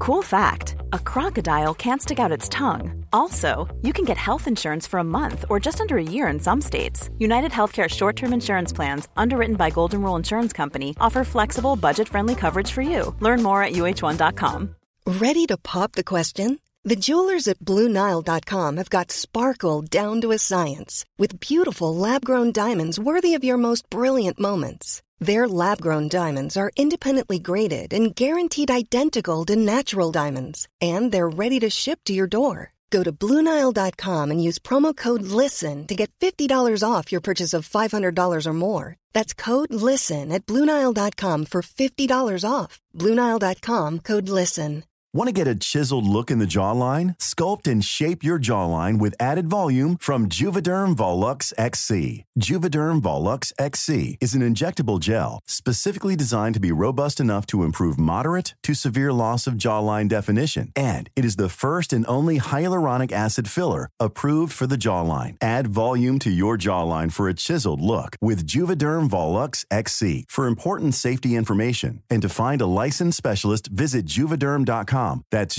Cool fact, a crocodile can't stick out its tongue. Also, you can get health insurance for a month or just under a year in some states. United Healthcare short-term insurance plans, underwritten by Golden Rule Insurance Company, offer flexible, budget-friendly coverage for you. Learn more at uh1.com. Ready to pop the question? The jewelers at BlueNile.com have got sparkle down to a science with beautiful lab-grown diamonds worthy of your most brilliant moments. Their lab-grown diamonds are independently graded and guaranteed identical to natural diamonds, and they're ready to ship to your door. Go to BlueNile.com and use promo code LISTEN to get $50 off your purchase of $500 or more. That's code LISTEN at BlueNile.com for $50 off. BlueNile.com, code LISTEN. Want to get a chiseled look in the jawline? Sculpt and shape your jawline with added volume from Juvederm Volux XC. Juvederm Volux XC is an injectable gel specifically designed to be robust enough to improve moderate to severe loss of jawline definition. And it is the first and only hyaluronic acid filler approved for the jawline. Add volume to your jawline for a chiseled look with Juvederm Volux XC. For important safety information and to find a licensed specialist, visit Juvederm.com. That's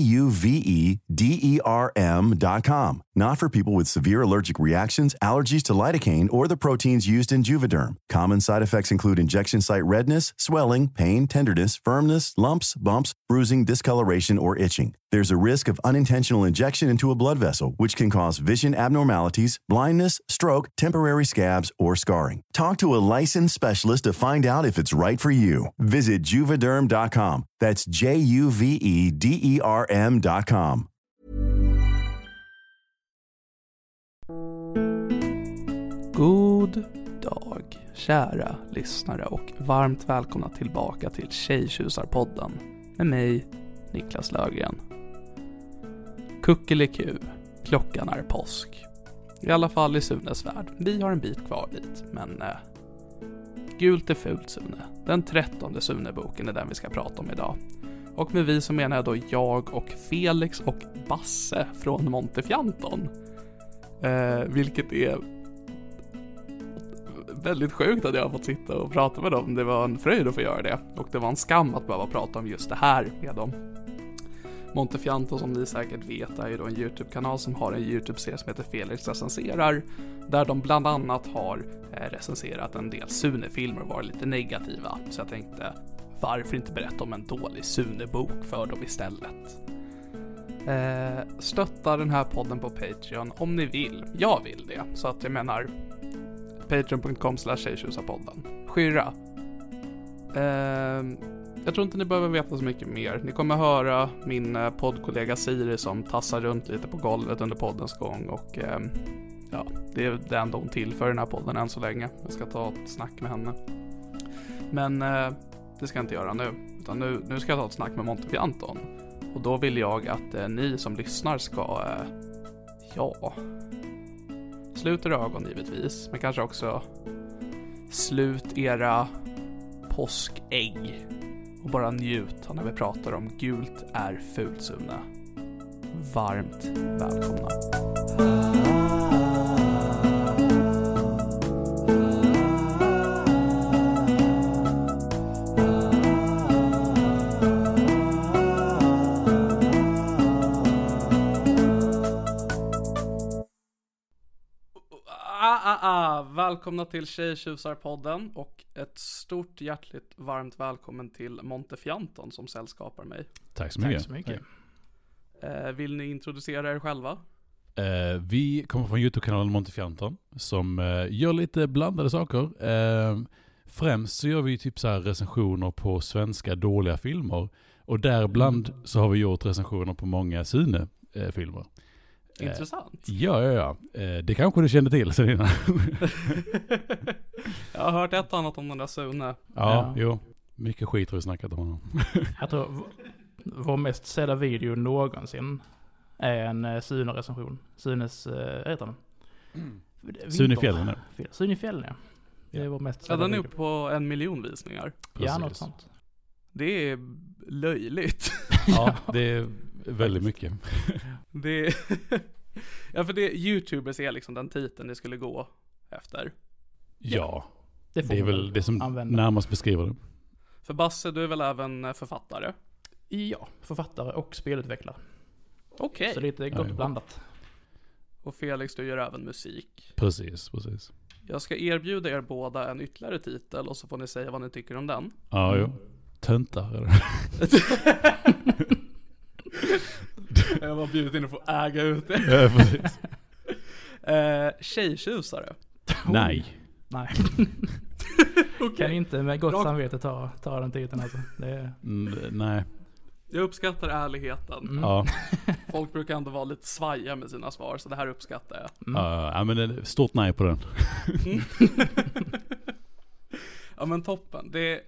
Juvederm.com. Not for people with severe allergic reactions, allergies to lidocaine, or the proteins used in Juvederm. Common side effects include injection site redness, swelling, pain, tenderness, firmness, lumps, bumps, bruising, discoloration, or itching. There's a risk of unintentional injection into a blood vessel, which can cause vision abnormalities, blindness, stroke, temporary scabs, or scarring. Talk to a licensed specialist to find out if it's right for you. Visit Juvederm.com. That's Juvederm.com. God dag, kära lyssnare, och varmt välkomna tillbaka till Tjejtjusarpodden med mig, Niklas Löfgren. Kuckeliku, klockan är påsk. I alla fall i Sunes värld. Vi har en bit kvar dit, men gult är fult, Sune. Den 13:e Sune-boken är den vi ska prata om idag. Och med vi så menar jag då jag och Felix och Basse från Montefianton. Vilket är väldigt sjukt att jag har fått sitta och prata med dem. Det var en fröjd att få göra det. Och det var en skam att behöva prata om just det här med dem. Montefianton, som ni säkert vet, är ju då en YouTube-kanal som har en YouTube-serie som heter Felix recenserar. Där de bland annat har recenserat en del Sune-filmer och varit lite negativa. Så jag tänkte, varför inte berätta om en dålig Sune-bok för dem istället? Stötta den här podden på Patreon om ni vill. Jag vill det. Så att jag menar patreon.com/tjejtjusarpodden. Skyrra. Jag tror inte ni behöver veta så mycket mer. Ni kommer höra min poddkollega Siri som tassar runt lite på golvet under poddens gång. Och ja, det är det enda hon tillför den här podden än så länge. Jag ska ta ett snack med henne. Men det ska jag inte göra nu. Utan nu ska jag ta ett snack med Montefianton. Och då vill jag att ni som lyssnar ska slut era ögon givetvis. Men kanske också slut era påskägg. Och bara njut när vi pratar om gult är fult, Sune. Varmt välkomna. Välkomna till Tjejtjusarpodden och ett stort hjärtligt varmt välkommen till Montefianton som sällskapar mig. Tack så mycket. Vill ni introducera er själva? Vi kommer från YouTube-kanalen Montefianton som gör lite blandade saker. Främst så gör vi typ så här recensioner på svenska dåliga filmer. Och däribland så har vi gjort recensioner på många Sune-filmer. Intressant. Ja. Det kanske du kände till sen innan. Jag har hört ett annat om den där Sune. Ja, jo. Mycket skit har vi snackat om honom. Jag tror vår mest sedda video någonsin är en Sune-recension. Sunes, heter den? Sunefjällen. Sunefjällen, ja. Det är vår mest sedda den är video. uppe på 1 miljon visningar. Ja, något sånt. Det är löjligt. Ja, det är väldigt mycket. Ja, för YouTubers är liksom den titeln det skulle gå efter. Ja, det är väl det som närmast beskriver det. För Basse, du är väl även författare? Ja, författare och spelutvecklare. Okej. Så lite gott blandat. Och Felix, du gör även musik. Precis. Jag ska erbjuda er båda en ytterligare titel och så får ni säga vad ni tycker om den. Ja, jo. Töntar eller? Jag var bjudit in att få äga ut det. Ja, precis. Tjejtjusare. Nej. Nej. Okay. Kan inte med gott samvete ta den titeln alltså. Det är... Nej. Jag uppskattar ärligheten. Ja. Folk brukar ändå vara lite svaja med sina svar, så det här uppskattar jag. Ja, men det är stort nej på den. Ja, men toppen. Det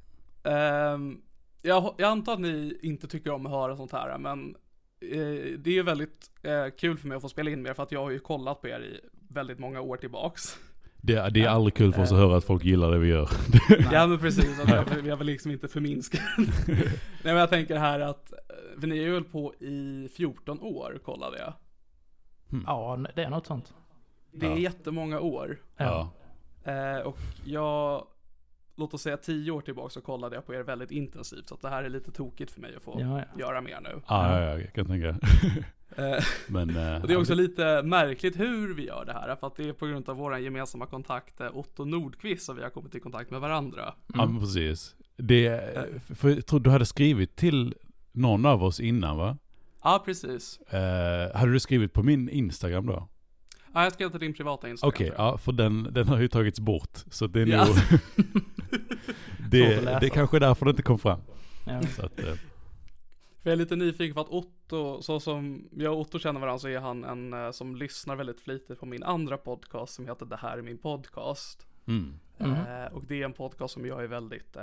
jag antar att ni inte tycker om att höra sånt här, men det är ju väldigt kul för mig att få spela in med er, för att jag har ju kollat på er i väldigt många år tillbaks. Det är aldrig kul för oss att höra att folk gillar det vi gör. Ja, men precis. Jag vill liksom inte förminska. Nej, men jag tänker här att, för ni är ju väl på i 14 år, kollade jag. Ja, det är något sånt. Det är jättemånga år. Ja. Och låt oss säga 10 år tillbaka, så kollade jag på er väldigt intensivt. Så att det här är lite tokigt för mig att få göra mer nu. Ja, jag kan tänka. Men, och det är också lite märkligt hur vi gör det här. För att det är på grund av vår gemensamma kontakt Otto Nordqvist som vi har kommit i kontakt med varandra. Ja, men precis. För jag tror du hade skrivit till någon av oss innan, va? Ja, precis. Hade du skrivit på min Instagram då? Ja, jag skrev till din privata Instagram. Okej, ja, för den har ju tagits bort. Så det är ja. nog... det kanske är därför det inte kom fram. Ja. Så att, för jag är lite nyfiken på att Otto, så som jag och Otto känner varandra, så är han en som lyssnar väldigt flitigt på min andra podcast som heter Det här är min podcast. Och det är en podcast som jag är väldigt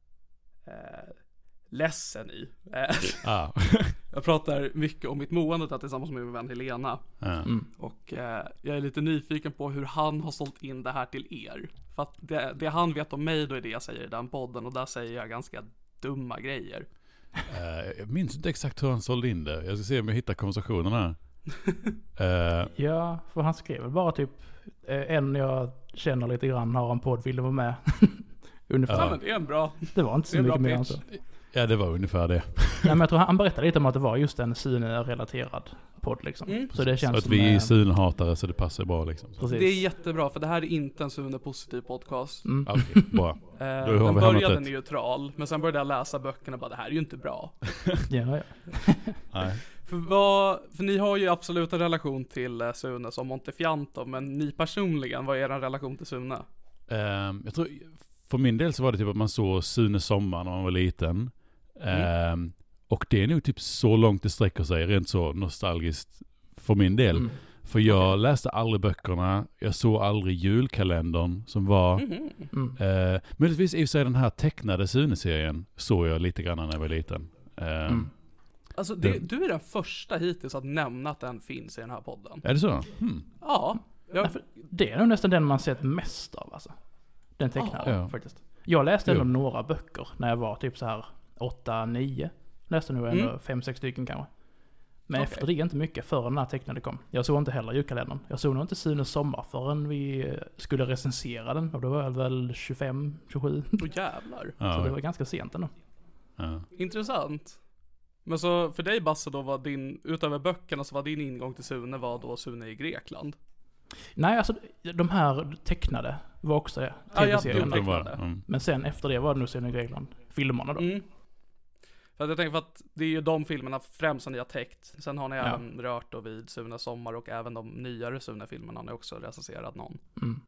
ledsen i. Jag pratar mycket om mitt mående där tillsammans med min vän Helena. Och jag är lite nyfiken på hur han har sålt in det här till er. För att det han vet om mig, då är det jag säger i den podden. Och där säger jag ganska dumma grejer. Jag minns inte exakt hur han sålde in det. Jag ska se om jag hittar konversationen här. Ja, för han skrev väl bara typ en jag känner lite grann har en podd, vill du vara med? Ungefär. Ja, men det är en bra. Det var inte så mycket mer än så. Ja, det var ungefär det. Nej, men jag tror han berättade lite om att det var just en Sune-relaterad podd liksom. Så det känns så att som vi är Sune-hatare, så det passar bra liksom. Precis. Det är jättebra, för det här är inte en Sune-positiv podcast. Okej, bra. Den började neutral, men sen började jag läsa böckerna och bara, det här är ju inte bra. Ja. Nej. För ni har ju absolut en relation till Sune som Montefianto, men ni personligen, vad är er relation till Sune? Jag tror, för min del så var det typ att man såg Sune Sommar när man var liten. Och det är nog typ så långt det sträcker sig, rent så nostalgiskt för min del. För jag läste aldrig böckerna, jag såg aldrig julkalendern som var. Möjligtvis i och för sig den här tecknade Sune-serien såg jag lite grann när jag var liten. Alltså du är den första hittills att nämna att den finns i den här podden. Är det så? Ja. Det är nog nästan den man sett mest av alltså. Den tecknade faktiskt. Jag läste ändå några böcker när jag var typ så här 8-9. Läste nog ändå 5-6 stycken kanske. Men efter det inte mycket förrän den här tecknade kom. Jag såg inte heller julkalendern. Jag såg nog inte Sunes sommar förrän vi skulle recensera den. Och då var jag väl 25-27. Åh jävlar. Så det var ganska sent ändå. Intressant. Men så för dig Basse då, var utöver böckerna så var din ingång till Sune var då Sune i Grekland? Nej, alltså de här tecknade var också det. TV-serien. Men sen efter det var det nog Sune i Grekland. Filmerna då. För att jag tänker, för att det är ju de filmerna främst som ni har täckt. Sen har ni även rört då vid Sune sommar, och även de nyare Sune-filmerna har ni också recenserat någon.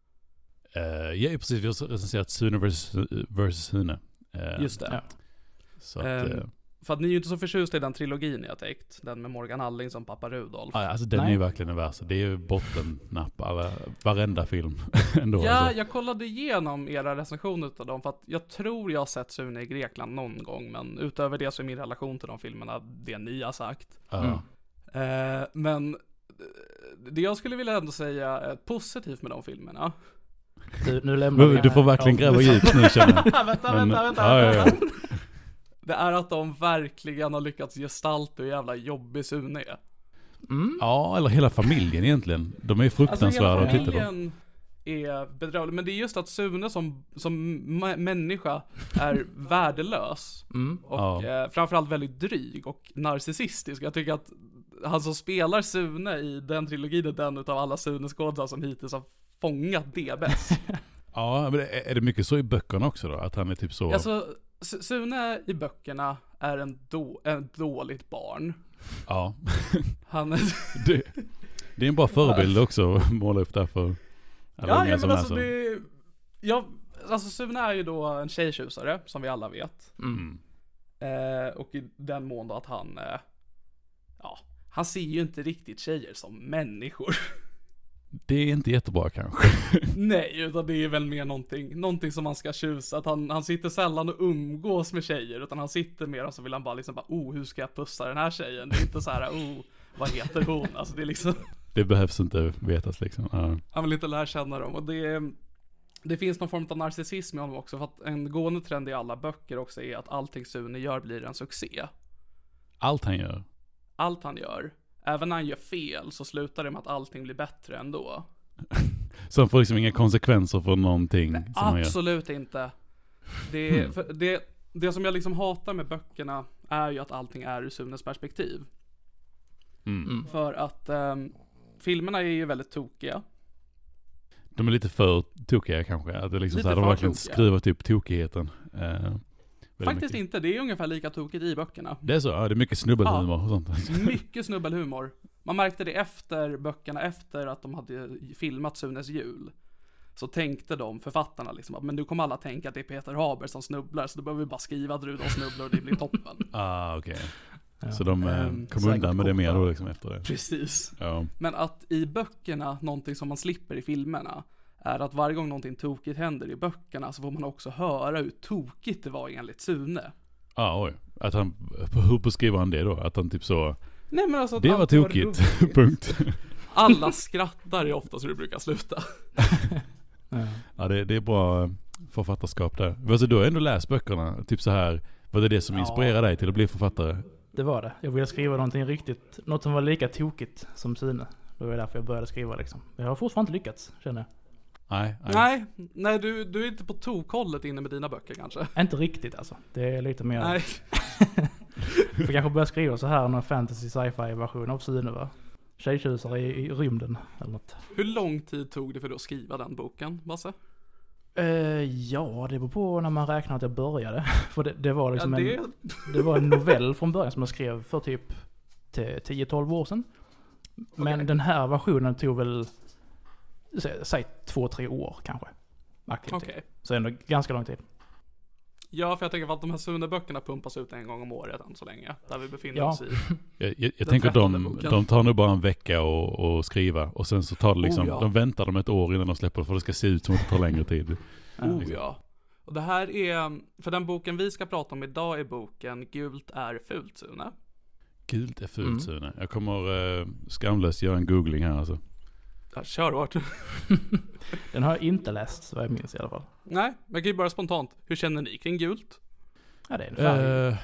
Ja, precis. Vi har recenserat Sune versus Sune. Just det. Så att, för att ni är ju inte så förtjusta i den trilogin jag täckt. Den med Morgan Alling som pappa Rudolf. Ja, alltså den är ju verkligen den värsta. Det är ju bottennapp varenda film ändå. Ja, alltså. Jag kollade igenom era recensioner av dem, för att jag tror jag har sett Sune i Grekland någon gång, men utöver det så är min relation till de filmerna det ni har sagt. Men det jag skulle vilja ändå säga är positivt med de filmerna. Nu lämnar vi. Du får verkligen gräva djupt nu, känner jag. Vänta. Det är att de verkligen har lyckats gestalta hur jävla jobbig Sune är. Ja, eller hela familjen egentligen. De är ju fruktansvärda att titta på. är bedrövlig. Men det är just att Sune som människa är värdelös. Och framförallt väldigt dryg och narcissistisk. Jag tycker att han som spelar Sune i den trilogin är den utav alla Sune-skådespelare som hittills har fångat det bäst. Ja, men är det mycket så i böckerna också då? Att han är typ så... Alltså, Sune i böckerna är en dåligt barn. Ja. Han är... det är en bra förebild också att måla upp där för alla unga som alltså det... Alltså Sune är ju då en tjejtjusare, som vi alla vet. Och i den mån då att han... han ser ju inte riktigt tjejer som människor. Det är inte jättebra kanske. Nej, utan det är väl mer någonting som man ska tjusa. Att han sitter sällan och umgås med tjejer, utan han sitter mer och så vill han bara liksom hur ska jag pussa den här tjejen? Det är inte så här, vad heter hon? Alltså det är liksom... Det behövs inte vetas liksom. Ja. Han vill inte lära känna dem. Och det finns någon form av narcissism i honom också. För att en gående trend i alla böcker också är att allting Sune gör blir en succé. Allt han gör? Allt han gör. Även när han gör fel så slutar det med att allting blir bättre ändå. Så han får liksom inga konsekvenser för någonting? Nej, som absolut inte. Det som jag liksom hatar med böckerna är ju att allting är ur Sunes perspektiv. För att filmerna är ju väldigt tokiga. De är lite för tokiga kanske. Att det liksom så här, de verkligen skruvat upp tokigheten. Faktiskt mycket. Inte, det är ungefär lika tokigt i böckerna. Det är så, ja, det är mycket snubbelhumor och sånt. Mycket snubbelhumor. Man märkte det efter böckerna, efter att de hade filmat Sunes jul. Så tänkte de, författarna liksom, att men nu kommer alla tänka att det är Peter Haber som snubblar, så då behöver vi bara skriva att Rudolf snubblar och det blir toppen. Okej. Ja. Så de kom undan med det mer då liksom efter det. Precis. Ja. Men att i böckerna, någonting som man slipper i filmerna, är att varje gång någonting tokigt händer i böckerna så får man också höra hur tokigt det var enligt Sune. Oj. Att han, hur beskriver han det då? Att han typ så... Nej, men alltså, det var tokigt, punkt. Alla skrattar är ofta så det brukar sluta. Ja, det är bra författarskap där. Alltså, du har ändå läst böckerna, typ så här. Var det som inspirerade dig till att bli författare? Det var det. Jag ville skriva något som var lika tokigt som Sune. Det var därför jag började skriva liksom. Jag har fortfarande inte lyckats, känner jag. Nej, du är inte på tokhållet inne med dina böcker kanske. Inte riktigt alltså. Det är lite mer... Nej. För kanske börja skriva så här någon fantasy sci-fi version av Sune, va? Tjejtjusare i rymden eller något. Hur lång tid tog det för dig att skriva den boken, Basse? Ja, det beror på när man räknar att jag började. För det var liksom det var en novell från början som jag skrev för typ 10-12 år sedan. Men den här versionen tog väl säg 2-3 år kanske. Okej. Så ändå ganska lång tid. Ja, för jag tänker att de här Sune-böckerna pumpas ut en gång om året än så länge. Där vi befinner oss i. Jag tänker att de tar nu bara en vecka och skriva. Och sen så tar det liksom, de väntar dem ett år innan de släpper det, för det ska se ut som att det tar längre tid. Ja. Och det här är, för den boken vi ska prata om idag är boken Gult är fult, Sune. Gult är fult, Sune. Jag kommer skamlöst göra en googling här alltså. Ja, kör hårt. Den har jag inte läst, så jag minns i alla fall. Nej, men jag kan ju bara spontant. Hur känner ni kring gult? Ja, det är en färg.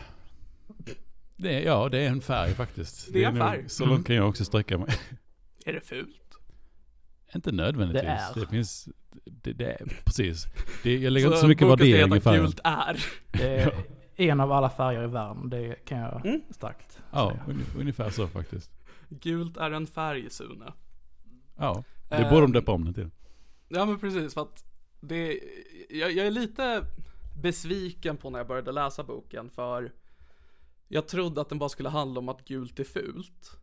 Det är en färg faktiskt. Det är en färg. Så långt kan jag också sträcka mig. Är det fult? Inte nödvändigtvis. Det finns... Det är precis. Jag lägger inte så mycket värdering i färgen. Gult är. Det är en av alla färger i världen. Det kan jag starkt säga. Ja, ungefär så faktiskt. Gult är en färg, Sune. Ja, det borde de döpa om det till. Ja, men precis, för att jag är lite besviken på när jag började läsa boken, för jag trodde att den bara skulle handla om att gult är fult.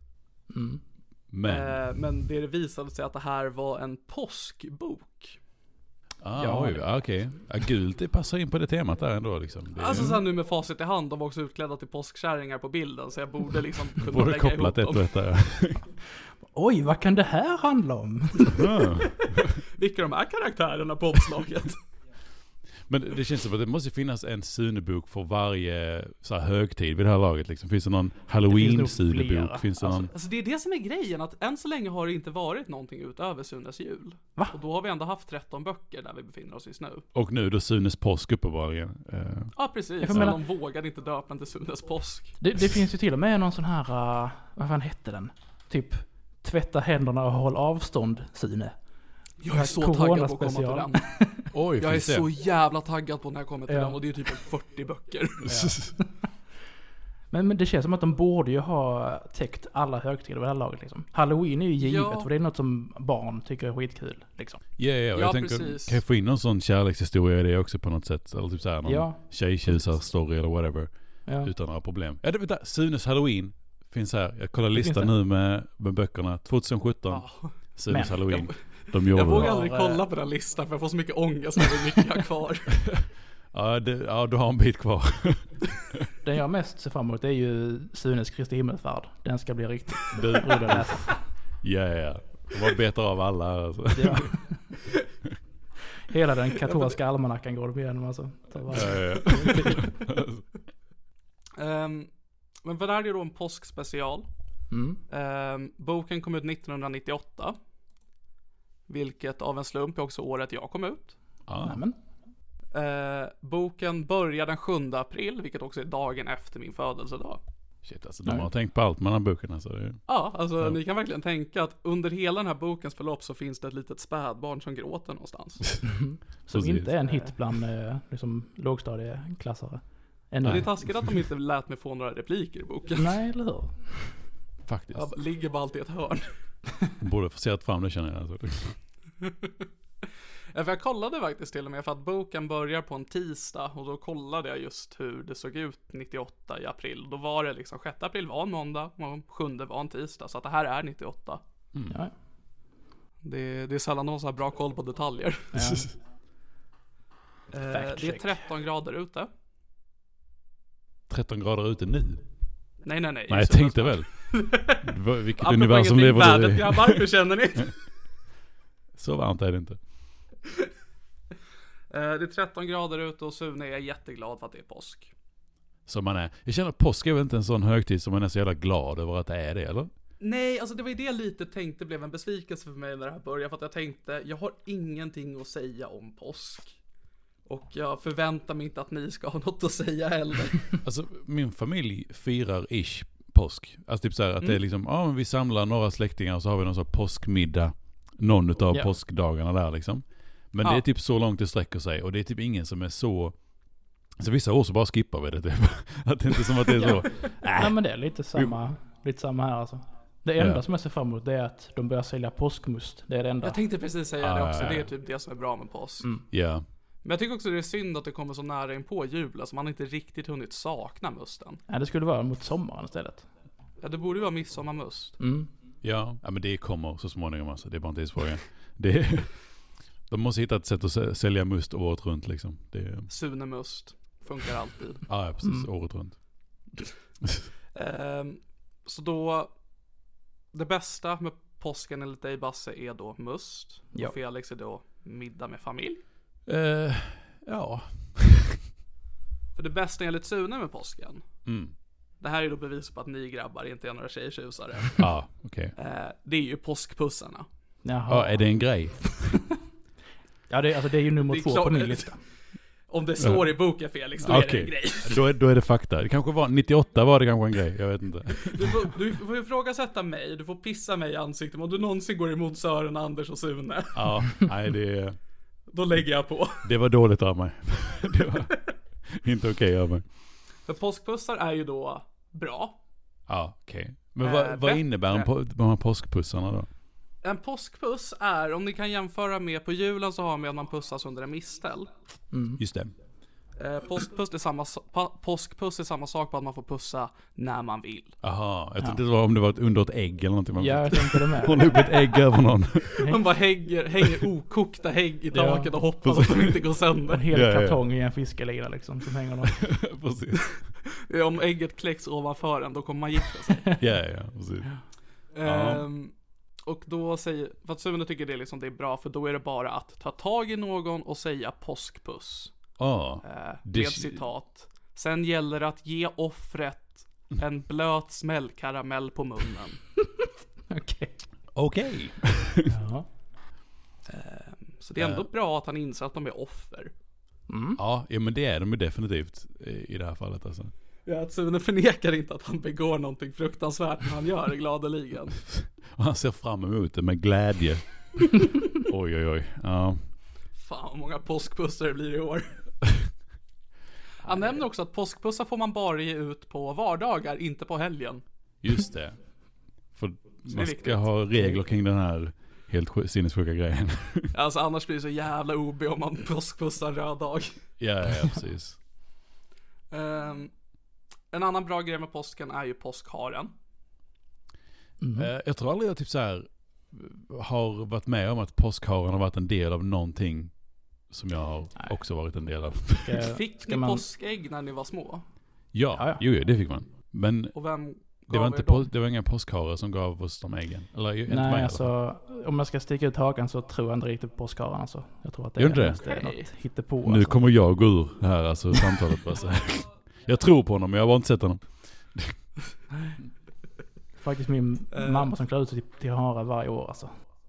Men det visade sig att det här var en påskbok. Okej. Ja, gult, det passar in på det temat där ändå liksom. Alltså så här, nu med facit i hand, de var också utklädda till påskkärringar på bilden, så jag borde liksom kunna borde lägga kopplat ihop ett dem. Oj, vad kan det här handla om? Vilka de här karaktärerna på omslaget? Men det känns som att det måste finnas en Sune-bok för varje så här högtid vid det här laget. Liksom. Finns det någon Halloween-Sune-bok? Alltså det är det som är grejen, att än så länge har det inte varit någonting utöver Sunes jul. Va? Och då har vi ändå haft 13 böcker där vi befinner oss just nu. Och nu då Sunes påsk uppenbarligen. Ja, precis. Men de vågade inte döpa den till Sunes påsk. Det finns ju till och med någon sån här, vad fan hette den? Typ tvätta händerna och håll avstånd, Sune. Jag är så taggad på att komma till den. Oj, jag är så jävla taggad på när jag kommer till den, och det är typ 40 böcker. Ja. Men det känns som att de borde ju ha täckt alla högtider vid det här laget liksom. Halloween är ju givet, för det är något som barn tycker är skitkul liksom. Jag tänker, precis. Kan jag få in någon sån kärlekshistoria i det också på något sätt? Eller typ såhär, någon tjejtjusar-story eller whatever. Ja. Utan några problem. Ja, vänta, Sunes Halloween finns här. Jag kollar listan nu med böckerna. 2017. Sunes Halloween. Jag vågar aldrig kolla på den listan, för jag får så mycket ångest när det är mycket jag har kvar. Ja, du har en bit kvar. Den jag mest ser fram emot är ju Sunes Kristi Himmelsfärd. Den ska bli riktigt rolig att läsa. Ja. Vad betar av alla alltså. Ja. Hela den katolska almanackan går det igenom alltså. Men vad är det då en påskspecial? Boken kom ut 1998. Vilket av en slump är också året jag kom ut. Boken börjar den 7 april, vilket också är dagen efter min födelsedag. Shit, alltså de har tänkt på allt med den här boken alltså. Ja, alltså ni kan verkligen tänka att under hela den här bokens förlopp så finns det ett litet spädbarn som gråter någonstans. Som inte är en hit bland liksom lågstadieklassare. Det är taskigt att de inte lät mig få några repliker i boken. Nej, eller hur? Faktiskt. Jag ligger bara alltid i ett hörn. Borde få se fram det, känner jag. Alltså. För jag kollade faktiskt till och med, för att boken börjar på en tisdag, och då kollade jag just hur det såg ut 98 i april. Då var det liksom 6 april var en måndag och 7 var en tisdag, så att det här är 98. Ja. Det är sällan någon så här bra koll på detaljer. Ja. Det är 13 grader ute. 13 grader ute nu? Nej. Nej, jag tänkte väl. Vilket universum lever du i? Varför känner ni? Så varmt är det inte. Det är 13 grader ute och Sune är jätteglad för att det är påsk. Så man är. Jag känner att påsk är väl inte en sån högtid som man är så jävla glad över att det är det, eller? Nej, alltså det var ju det jag lite tänkte blev en besvikelse för mig när det här började. För att jag tänkte, jag har ingenting att säga om påsk. Och jag förväntar mig inte att ni ska ha något att säga heller. Alltså min familj firar påsk. Alltså typ så här att det är liksom, men vi samlar några släktingar och så har vi någon sån påskmiddag någon utav påskdagarna där liksom. Men det är typ så långt det sträcker sig, och det är typ ingen som är så vissa år så bara skippar vi det typ. Att det är inte som att det är så. Nej, men det är lite samma här alltså. Det enda som jag ser fram emot det är att de börjar sälja påskmust. Det är det enda. Jag tänkte precis säga det också. Det är typ det som är bra med påsk. Ja. Men jag tycker också det är synd att det kommer så nära in på jul, så man inte riktigt hunnit sakna musten. Ja, det skulle vara mot sommaren istället. Ja, det borde vara midsommarmust. Ja, men det kommer så småningom alltså. Det är bara en tidsfråga. De måste hitta ett sätt att sälja must året runt liksom. Sunemust funkar alltid. Ja, precis. Året runt. Så då, det bästa med påsken enligt dig, Basse, är då must. Ja. Och Felix är då middag med familj. Ja. För det bästa enligt Sune med påsken. Det här är då bevis på att ni grabbar inte är några tjejtjusare. Ja, okej. Det är ju påskpussarna. Ja, är det en grej? Ja, det är ju nummer 2 på min lista. Om det står i boken, Felix, då är det en grej. Då är det fakta. Det kanske var 98 var det kanske en grej, jag vet inte. Du får ifrågasätta mig, du får pissa mig i ansiktet om du någonsin går emot Sören, Anders och Sune. Ja, nej det... Då lägger jag på. Det var dåligt av mig. Det var inte okej av mig. För påskpussar är ju då bra. Ja, okej. Men vad innebär de här påskpussarna då? En påskpuss är, om ni kan jämföra med på julen, så har man att man pussas under en mistel. Just det. Påskpuss är samma sak på att man får pussa när man vill. Aha, jag tänkte det var om det var under ett ägg eller någonting. Ja, jag tänkte det med. Hålla upp ett ägg över någon. Man bara hänger okokta ägg i taket och hoppas att de inte går sönder. En hel kartong i en fiskelina liksom som hänger någon. Precis. Om ägget kläcks ovanför en, då kommer man gifta sig. Ja, precis. Och då säger, för att Sune tycker det är bra, för då är det bara att ta tag i någon och säga påskpuss. Med citat. Sen gäller det att ge offret en blöt smällkaramell på munnen. Okej. Ja. Så det är ändå bra att han inser att de är offer. Ja, men det är de definitivt i det här fallet alltså. Ja, att Sune förnekar inte att han begår någonting fruktansvärt när han gör det gladeligen. Och han ser fram emot det med glädje. Oj. Ja. Fan vad många påskpussar det blir i år. Han nämner också att påskpussar får man bara ge ut på vardagar, inte på helgen. Just det. För man ska ha regler kring den här helt sinnessjuka grejen. Alltså annars blir det så jävla OB om man påskpussar en röd dag. Ja, precis. En annan bra grej med påsken är ju påskharen. Jag tror aldrig jag typ så här har varit med om att påskharen har varit en del av någonting som jag har också varit en del av. Fick ni påskägg när ni var små? Ja. Jo, det fick man. Men och vem det var inga påskharar som gav oss de äggen. Eller inte nej, mig, alltså om jag ska sticka ut hakan så tror jag inte riktigt på påskharen. Alltså. Jag tror att det är något hittepå. Nu alltså. Kommer jag gå ur det här alltså, samtalet. Bara jag tror på honom, men jag har inte sett honom. Faktiskt min mamma som klär ut sig till hare varje år alltså.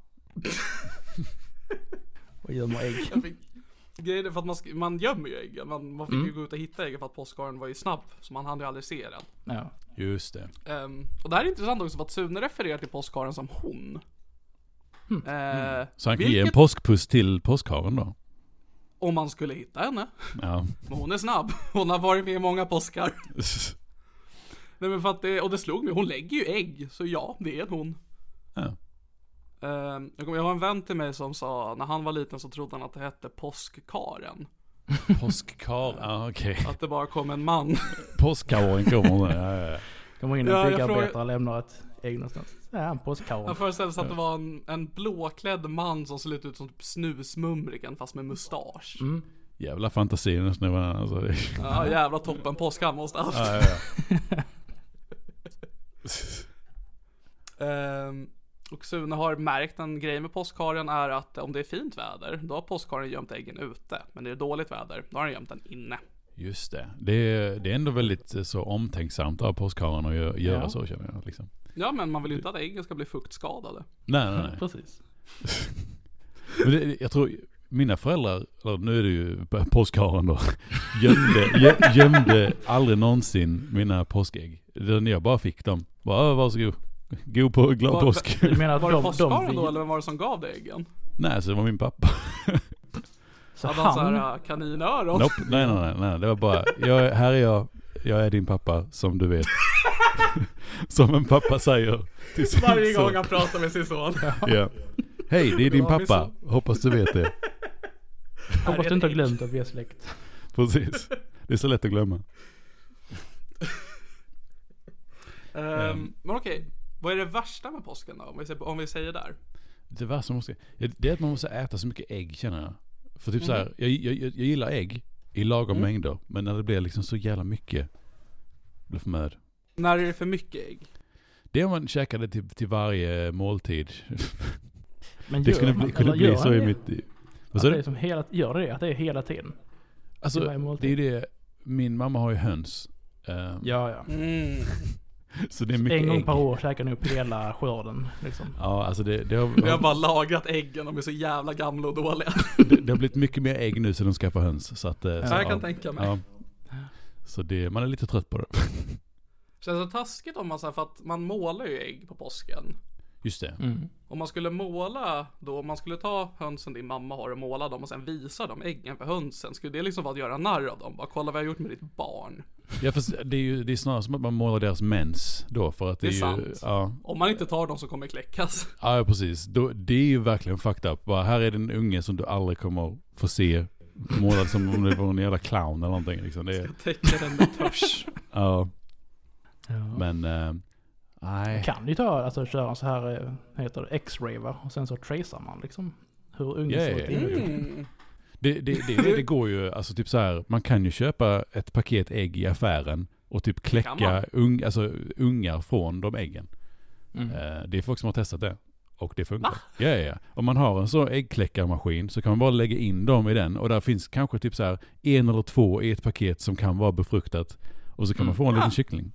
Och gömmer ägg. Grejen är för att man gömmer ju äggen. Man fick ju gå ut och hitta äggen för att påskharen var ju snabb. Så man hann ju aldrig se den. Ja. Just det. Och det här är intressant också för att Sune refererar till påskharen som hon. Så han kan ge en påskpuss till påskharen då? Om man skulle hitta henne. Ja. Men hon är snabb. Hon har varit med i många påskar. Nej men för att det slog mig. Hon lägger ju ägg. Så ja, det är hon. Ja. Jag har en vän till mig som sa, när han var liten så trodde han att det hette påskkaren. Påskkar, okej. Att det bara kom en man. Påskkaren kommer där. Kommer in en byggarbetare och lämnar ett ägg någonstans. Ja, en påskkaren. Jag föreställde sig att det var en blåklädd man som såg ut som typ snusmumriken fast med mustasch. Jävla fantasi nästan. Alltså. Ja, jävla toppen påskhan måste ha haft. Och Sune har märkt en grej med påskharen är att om det är fint väder, då har påskharen gömt äggen ute. Men det är dåligt väder, då har han gömt den inne. Just det. Det är ändå väldigt så omtänksamt av påskharen att göra så, känner jag. Liksom. Ja, men man vill ju inte att äggen ska bli fuktskadade. Nej. Precis. Men jag tror mina föräldrar, eller nu är det ju påskharen då, gömde aldrig någonsin mina påskägg. När jag bara fick dem. Bara, varsågod. God påsk. Du menar att var det påskharen då, eller vem var det som gav dig äggen? Nej, så det var min pappa. Så hade han så här kaninöron? Nope. Nej. Det var bara, här är jag är din pappa, som du vet. Som en pappa säger till sin varje gång han pratar med sin son. Ja. Hej, det är din pappa. Hoppas du vet det. Hoppas du inte har glömt att vi är släkt. Precis. Det är så lätt att glömma. Men okej. Vad är det värsta med påsken då? Om vi säger där. Det värsta det är att man måste äta så mycket ägg, känner jag. För typ så här, jag gillar ägg i lagom mängder. Men när det blir liksom så jävla mycket, blir för med. När är det för mycket ägg? Det är om man käkade till varje måltid. Men det kunde bli så i mitt... Att det är som gör det, att det är hela tiden. Alltså, det är det. Min mamma har ju höns. Ja. Så det är mycket en gång ägg. per år käkar ni upp hela skörden liksom. Ja, alltså vi har bara lagrat äggen, de är så jävla gamla och dåliga. det har blivit mycket mer ägg nu sen de skaffar höns. Så att, jag kan tänka mig. Ja. Så man är lite trött på det. Känns det taskigt om man så här, för att man målar ju ägg på påsken. Just det. Om man skulle måla då, om man skulle ta hönsen din mamma har och måla dem och sen visa dem äggen för hönsen, skulle det liksom vara att göra narr av dem? Bara kolla vad jag har gjort med ditt barn. Ja, fast det är snarare som att man målar deras mens då, för att det är sant. Ju, ja. Om man inte tar dem så kommer kläckas. Ja, precis. Det är ju verkligen fucked up. Bara, här är den unge som du aldrig kommer få se målad som om det var en jävla clown eller någonting. Liksom. Det är... Ska täcka den med törs. Ja. Men... nej. Kan du köra en så här, heter det X-ray, va? Och sen så tracear man liksom hur unga ser ut. Det går ju, alltså typ så här, man kan ju köpa ett paket ägg i affären och typ kläcka ungar från de äggen. Det är folk som har testat det. Och det funkar. Ja. Om man har en så äggkläckarmaskin så kan man bara lägga in dem i den. Och där finns kanske typ så här 1 eller 2 i ett paket som kan vara befruktat. Och så kan man få en liten kyckling.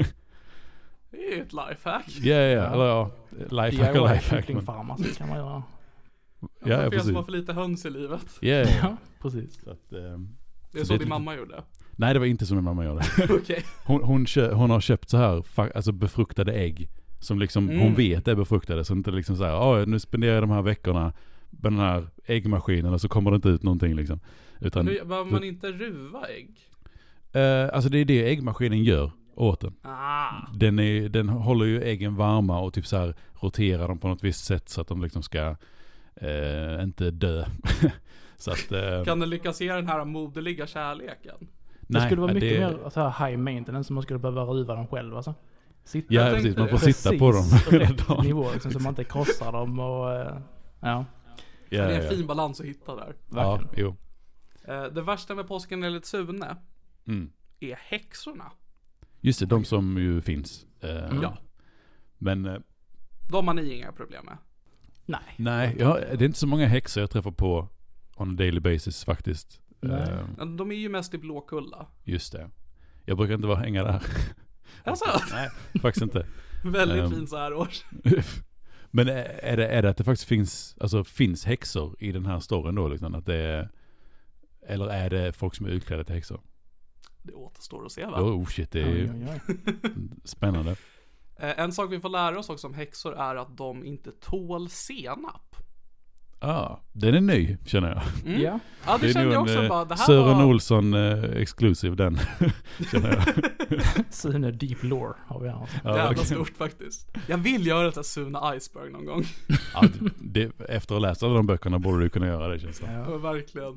Det är ett lifehack. Ja. Eller ja, lifehack och lifehack. Kycklingfarmar så kan man göra. Ja, precis. Man får lite höns i livet. Ja, precis. Så att, det är så din mamma gjorde? Nej, det var inte som min mamma gjorde. Okay. Hon har köpt så här alltså befruktade ägg Som liksom hon vet är befruktade. Så inte liksom såhär, nu spenderar jag de här veckorna med den här äggmaskinen och så kommer det inte ut någonting liksom. Utan, behöver man inte ruva ägg? Alltså det är det äggmaskinen gör åt den. Den håller ju äggen varma och typ så här roterar dem på något visst sätt så att de liksom ska inte dö. Så att, kan den lyckas ge den här moderliga kärleken? Det skulle vara mycket mer så här high maintenance som man skulle behöva ruva dem själv alltså. Precis, man får sitta på dem rätt nivå liksom, så man inte krossar dem och det är en fin balans att hitta där. Verkligen. Det värsta med påsken enligt Sune är häxorna. Just det, de som ju finns. Ja. Men de har ni inga problem med? Nej, det är inte så många häxor jag träffar på on a daily basis faktiskt. De är ju mest i Blåkulla. Just det. Jag brukar inte hänga där. Alltså? Nej, faktiskt inte. Väldigt fint så här år. Men är det att det faktiskt finns häxor i den här storyn då liksom, att det är, eller är det folk som är utklädda till häxor? Det återstår att se, va? Oh shit, det är spännande. En sak vi får lära oss också om häxor är att de inte tål senap. Den är ny, känner jag. Ja, det kände jag också. Bara, det här Sören Olsson exclusive, den känner jag. Sune Deep Lore har vi här. Jävla stort faktiskt. Jag vill göra det här Sune Iceberg någon gång. Efter att läsa de böckerna borde du kunna göra det, känns det. Ja, verkligen.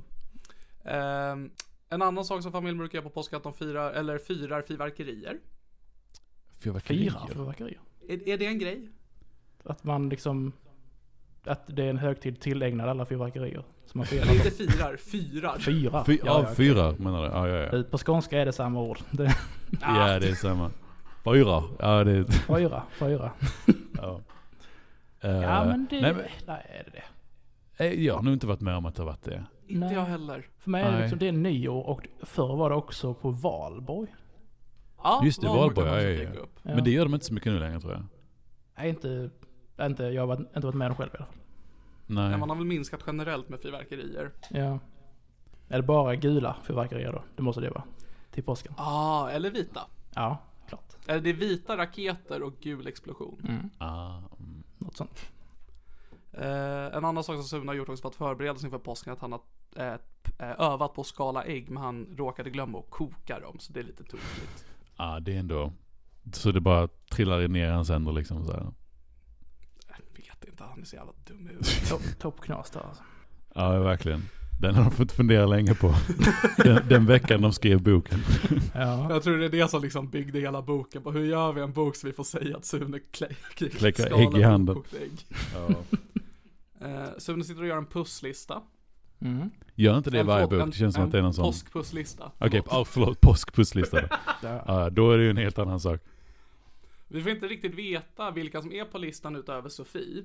En annan sak som familjen brukar göra på påsk är att de firar fyrverkerier. Fyrverkerier? Är det en grej? Att man liksom... Att det är en högtid tillägnad alla fyrverkerier. Som man firar. Inte fyrar. Fyrar menar du? Ja. På skånska är det samma ord. Ja, det är samma. Fyra. Ja, det är... Fyra. Ja. Men det... Nej, är det det? Jag har nog inte varit med om att det har varit det. Inte jag heller. För mig är det liksom, det är nyår och förr var det också på Valborg. Ja, just det, Valborg. Ja. Ja. Men det gör de inte så mycket nu längre, tror jag. Nej, inte jag har inte varit med dem själv i alla fall. Nej. Ja, man har väl minskat generellt med fyrverkerier. Ja. Är det bara gula fyrverkerier då? Det måste det vara. Till påsken. Eller vita. Ja, klart. Eller det är vita raketer och gul explosion. Något sånt. En annan sak som Sune har gjort också för att förbereda sig inför påsken att han har övat på att skala ägg, men han råkade glömma att koka dem, så det är lite tokigt. Det är ändå så det bara trillar ner hans händer liksom så här. Jag vet inte, han är så jävla dum i huvudet. Toppknas där alltså. Ja, verkligen. Den har de fått fundera länge på. den veckan de skrev boken. Ja. Jag tror det är det som liksom byggde hela boken på hur gör vi en bok så vi får säga att Sune kläcker ägg i handen. Ja. Sune sitter och gör en pusslista. Gör inte det i varje bok? Det känns som att det är någon sån påskpusslista. Okej, förlåt, påskpusslista. Då är det ju en helt annan sak. Vi får inte riktigt veta vilka som är på listan utöver Sofie.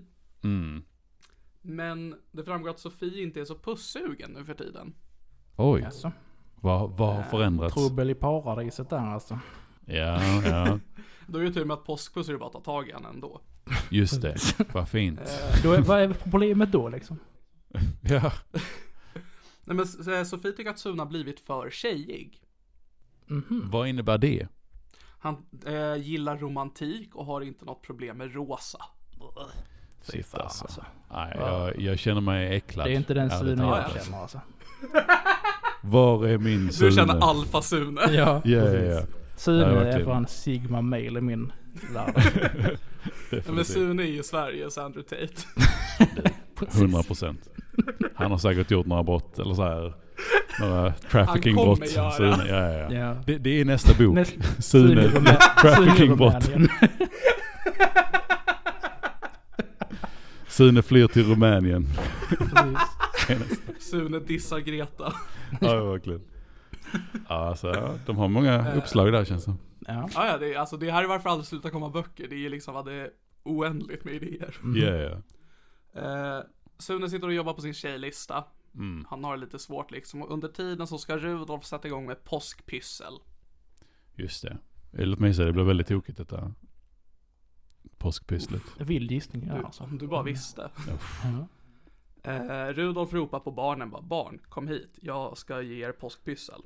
Men det framgår att Sofie inte är så pussugen nu för tiden. Oj. Alltså. Vad har förändrats? Trubbel i paradiset där alltså. Ja. Då är det tur med att påskpuss är bara att ta tag i henne ändå. Just det, vad fint. Vad är problemet då liksom? Ja. Nej, men Sofie tycker att Sune har blivit för tjejig. Vad innebär det? Han gillar romantik och har inte något problem med rosa. Fy fan alltså. Nej, jag känner mig äcklad. Det är inte den Sune jag känner alltså. Var är min Sune? Du känner alfa Sune. Ja. Sune är för en Sigma Mail i min värld. Men Sune är ju Sveriges Andrew Tate. 100%. Han har säkert gjort några brott eller så här, några trafficking-brott. Ja. Det är nästa bok. Sune trafficking-brott. Sune flyr till Rumänien. Sune dissar Greta. Ja, verkligen. Alltså, de har många uppslag där, känns det. Ja, det här är varför aldrig slutar komma böcker. Det är liksom att det är oändligt med idéer. Sune sitter och jobbar på sin tjejlista. Han har det lite svårt liksom. Och under tiden så ska Rudolf sätta igång med påskpyssel. Just det. Låt mig säga, det blir väldigt tokigt detta påskpysslet. Vild gissning, alltså. Du bara visste. Rudolf ropar på barnen bara, barn, kom hit. Jag ska ge er påskpyssel.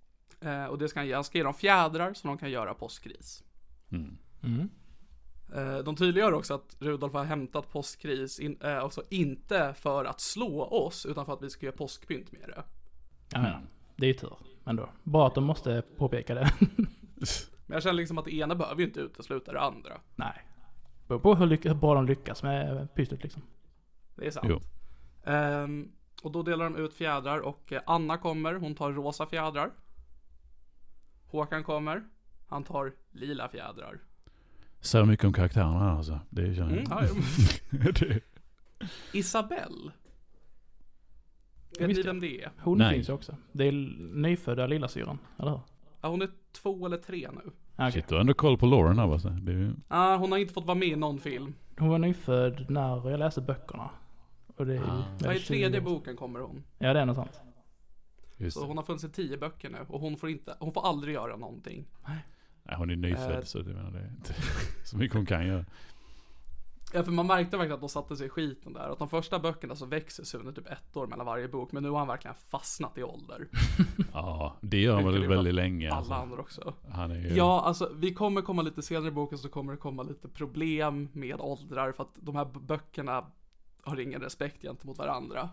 Och det ska han ge. Han ska ge dem fjädrar så de kan göra påskris. De tydliggör också att Rudolf har hämtat påskris alltså inte för att slå oss, utan för att vi ska göra påskpynt med det. Ja, det är ju tur. Men då, bara att de måste påpeka det. Men jag känner liksom att det ena behöver ju inte utesluta det andra. Nej. På hur bra de lyckas med pysslet liksom. Det är sant. Och då delar de ut fjädrar och Anna kommer, hon tar rosa fjädrar. Håkan kommer, han tar lila fjädrar. Så mycket om karaktärerna här alltså. Det är Isabelle. Vet ni vem det är? Hon finns ju också. Det är nyfödda lillasyran, eller hur? Ja, hon är 2 eller 3 nu. Okay. Shit, du har ändå koll på Lauren här alltså. Hon har inte fått vara med i någon film. Hon var nyfödd när jag läste böckerna. Och det är i 3:e boken kommer hon. Ja, det är något sånt. Så hon har funnits i 10 böcker nu. Och hon får aldrig göra någonting. Nej, hon är nyfödd så det är inte så mycket hon kan göra. Ja, för man märkte verkligen att de satte sig i skiten där. Att de första böckerna så växer Sune typ 1 år mellan varje bok. Men nu har han verkligen fastnat i ålder. Ja, det gör han väl väldigt länge. Alla andra också. Han är ju... Ja, alltså vi kommer komma lite senare i boken, så kommer det komma lite problem med åldrar. För att de här böckerna har ingen respekt gentemot varandra.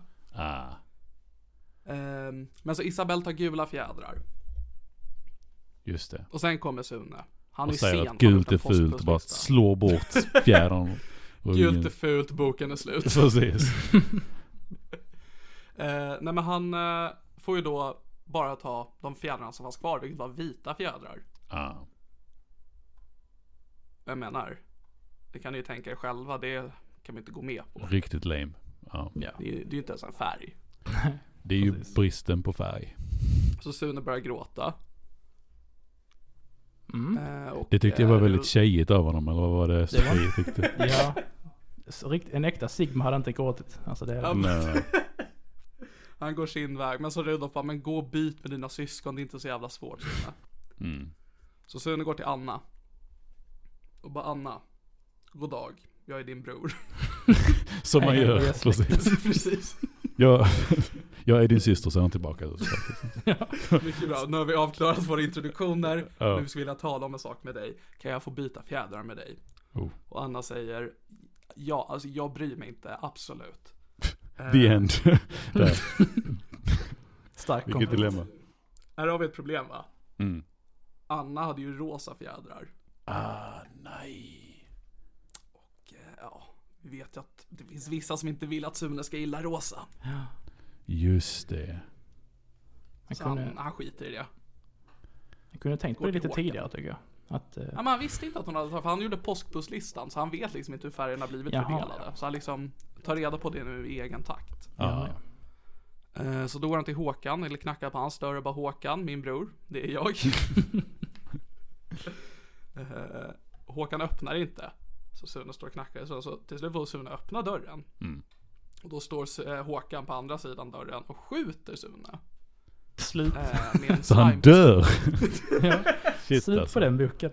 Men så Isabelle tar gula fjädrar. Just det. Och sen kommer Sune. Han och är säger sen att gult är fult, bara slå bort fjädern. Gult är fult, boken är slut. Precis. Nej, men han får ju då bara ta de fjädrarna som fanns kvar, vilket var vita fjädrar. Jag menar, det kan ni ju tänka er själva, det kan man inte gå med på. Riktigt lame. Ja. Det är ju inte ens en färg. Det är ju bristen på färg. Så Sune börjar gråta. Det tyckte jag var väldigt tjejigt av honom, eller vad var det Sofie tyckte? Ja. En äkta Sigma hade inte gråtit. Alltså det Nej. Han går sin väg, men så Rudolf bara, men gå och byt med dina syskon, det är inte så jävla svårt. Så Sune går till Anna och bara, Anna, god dag, jag är din bror. Som man gör, precis. Jag är din syster, så är han tillbaka. Mycket bra, nu har vi avklarat våra introduktioner. Nu ska vi vilja tala om en sak med dig. Kan jag få byta fjädrar med dig? Och Anna säger, ja, alltså jag bryr mig inte, absolut. The end. Stark. Vilket dilemma. Här har vi ett problem, va? Anna hade ju rosa fjädrar. Nej. Och vi vet ju att det finns vissa som inte vill att Sune ska gilla rosa. Just det. Han skiter i det. Jag kunde tänkt på det lite tidigare, tycker jag. Men han visste inte att hon hade tagit, för han gjorde påskpusslistan, så han vet liksom inte hur färgerna blivit fördelade. Så han liksom tar reda på det nu i egen takt. Så då går han till Håkan, eller knackar på hans dörr och bara, Håkan, min bror, det är jag. Håkan öppnar inte. Så Sune står och knackar. Så till slut får Sune öppna dörren. Och då står Håkan på andra sidan dörren och skjuter Sune. Slut. Så han dör. Shit, slut alltså. På den boken.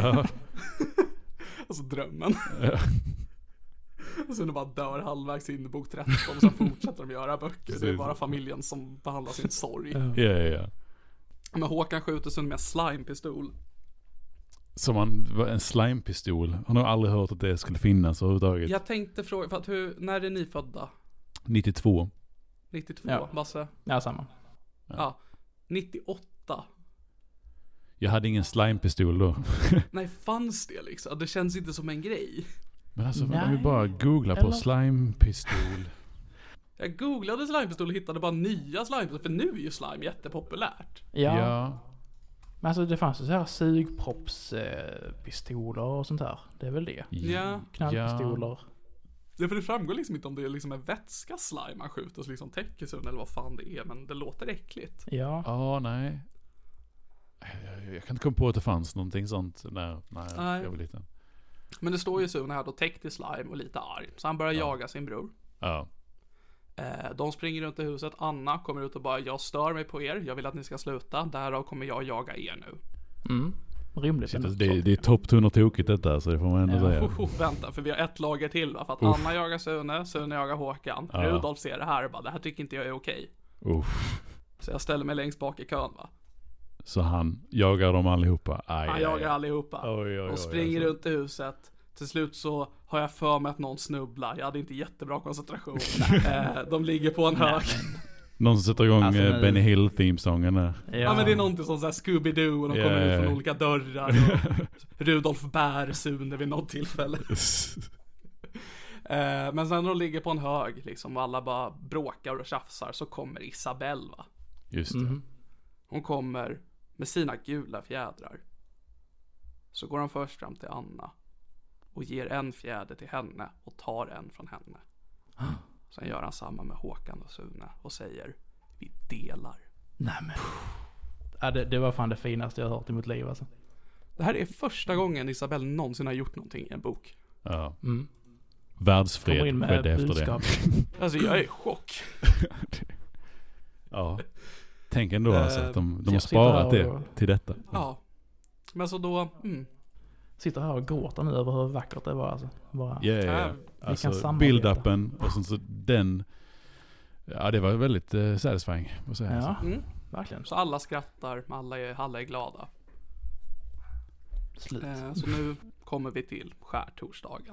Alltså drömmen. Och Sune bara dör halvvägs in i bok 13. Och så fortsätter de göra böcker. Det är bara familjen som behandlar sin sorg. Ja. Men Håkan skjuter Sune med en slimepistol. Som en slimepistol. Han har aldrig hört att det skulle finnas överhuvudtaget. Jag tänkte fråga, för att när är ni födda? 92. 92, Basse? Ja, samma. Ja, 98. Jag hade ingen slimepistol då. Nej, fanns det liksom? Det känns inte som en grej. Men alltså, om vi bara googlar på slimepistol. Jag googlade slimepistol och hittade bara nya slimepistoler. För nu är ju slime jättepopulärt. Ja. Men alltså det fanns ju så här sugproppspistoler och sånt här. Det är väl det. Ja. Knallpistoler. Ja, för det framgår liksom inte om det är liksom en vätska slime man skjuter så liksom täcker sig eller vad fan det är. Men det låter äckligt. Ja. Nej. Jag kan inte komma på att det fanns någonting sånt när jag var liten. Men det står ju Sune här då, täckt i slime och lite arg. Så han börjar jaga sin bror. Ja. De springer runt i huset. Anna kommer ut och bara, jag stör mig på er. Jag vill att ni ska sluta. Därav kommer jag jaga er nu. Rimligt. Det är topptunn tokigt detta, så det får man ändå säga. Vänta, för vi har ett lager till, va? För att Anna jagar Sune jagar Håkan. Rudolf ser det här och bara, det här tycker inte jag är okej. Så jag ställer mig längst bak i kön, va? Så han jagar dem allihopa. Han jagar allihopa. Oj, och springer runt i huset. Till slut så har jag för mig att någon snubblar. Jag hade inte jättebra koncentration. De ligger på en hög. Någon som sätter igång Alltså, Benny Hill themesången där. Ja, men det är någonting som såhär Scooby-Doo och de kommer ut från olika dörrar. Och Rudolf bär Sune vid något tillfälle. Men sen när de ligger på en hög liksom, och alla bara bråkar och tjafsar, så kommer Isabelle, va? Just det. Hon kommer med sina gula fjädrar. Så går han först fram till Anna och ger en fjäder till henne och tar en från henne. Sen gör han samma med Håkan och Sune och säger: vi delar. Nämen. Ja, det var fan det finaste jag har hört i mitt liv alltså. Det här är första gången Isabelle någonsin har gjort någonting i en bok. Ja. Världsfred skedde efter budskap. Det. Alltså jag är i chock. Ja. Tänk ändå alltså att de har sparat det till detta. Ja. Men så då... Sitter här och gråter nu över hur vackert det var alltså. Bara, Alltså build-upen och sen så den... Ja, det var väldigt satisfying. Ja, verkligen. Så alla skrattar, alla är glada. Slut. Så nu kommer vi till skärtorsdagen.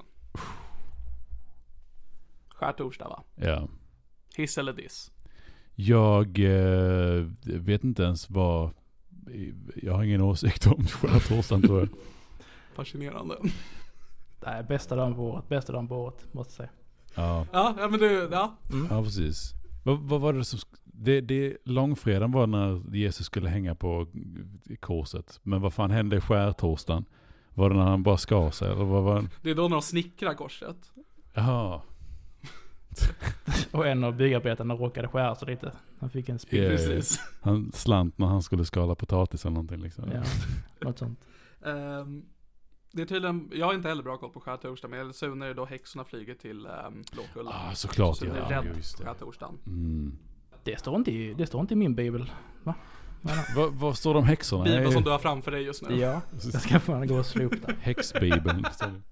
Skärtorsdag, va? Ja. Hiss eller diss? Jag vet inte ens vad... Jag har ingen åsikt om skärtorsdagen, tror jag. Fascinerande. Nej, bästa dagen på året, måste jag säga. Ja. Ja, men du, ja. Ja, precis. Vad var det som... Det långfredagen var när Jesus skulle hänga på korset. Men vad fan hände i skärtorsdagen? Var det när han bara skar sig? Eller vad var det? Det är då när de snickrar korset. Jaha. Och en av byggarbetarna råkade skära sig lite. Han fick en spill. Precis. Han slant när han skulle skala potatis eller någonting liksom. Ja, något sånt. Det är tydligen, jag har inte heller bra koll på skärtorsdag, men så när det då häxorna flyger till Blåkulla. Såklart. Så blir rädd på skärtorsdagen. Det står inte i min bibel. Va? Vad står de häxorna? Bibeln som du har framför dig just nu. Ja, jag ska fan gå och slå upp där. Häxbibeln.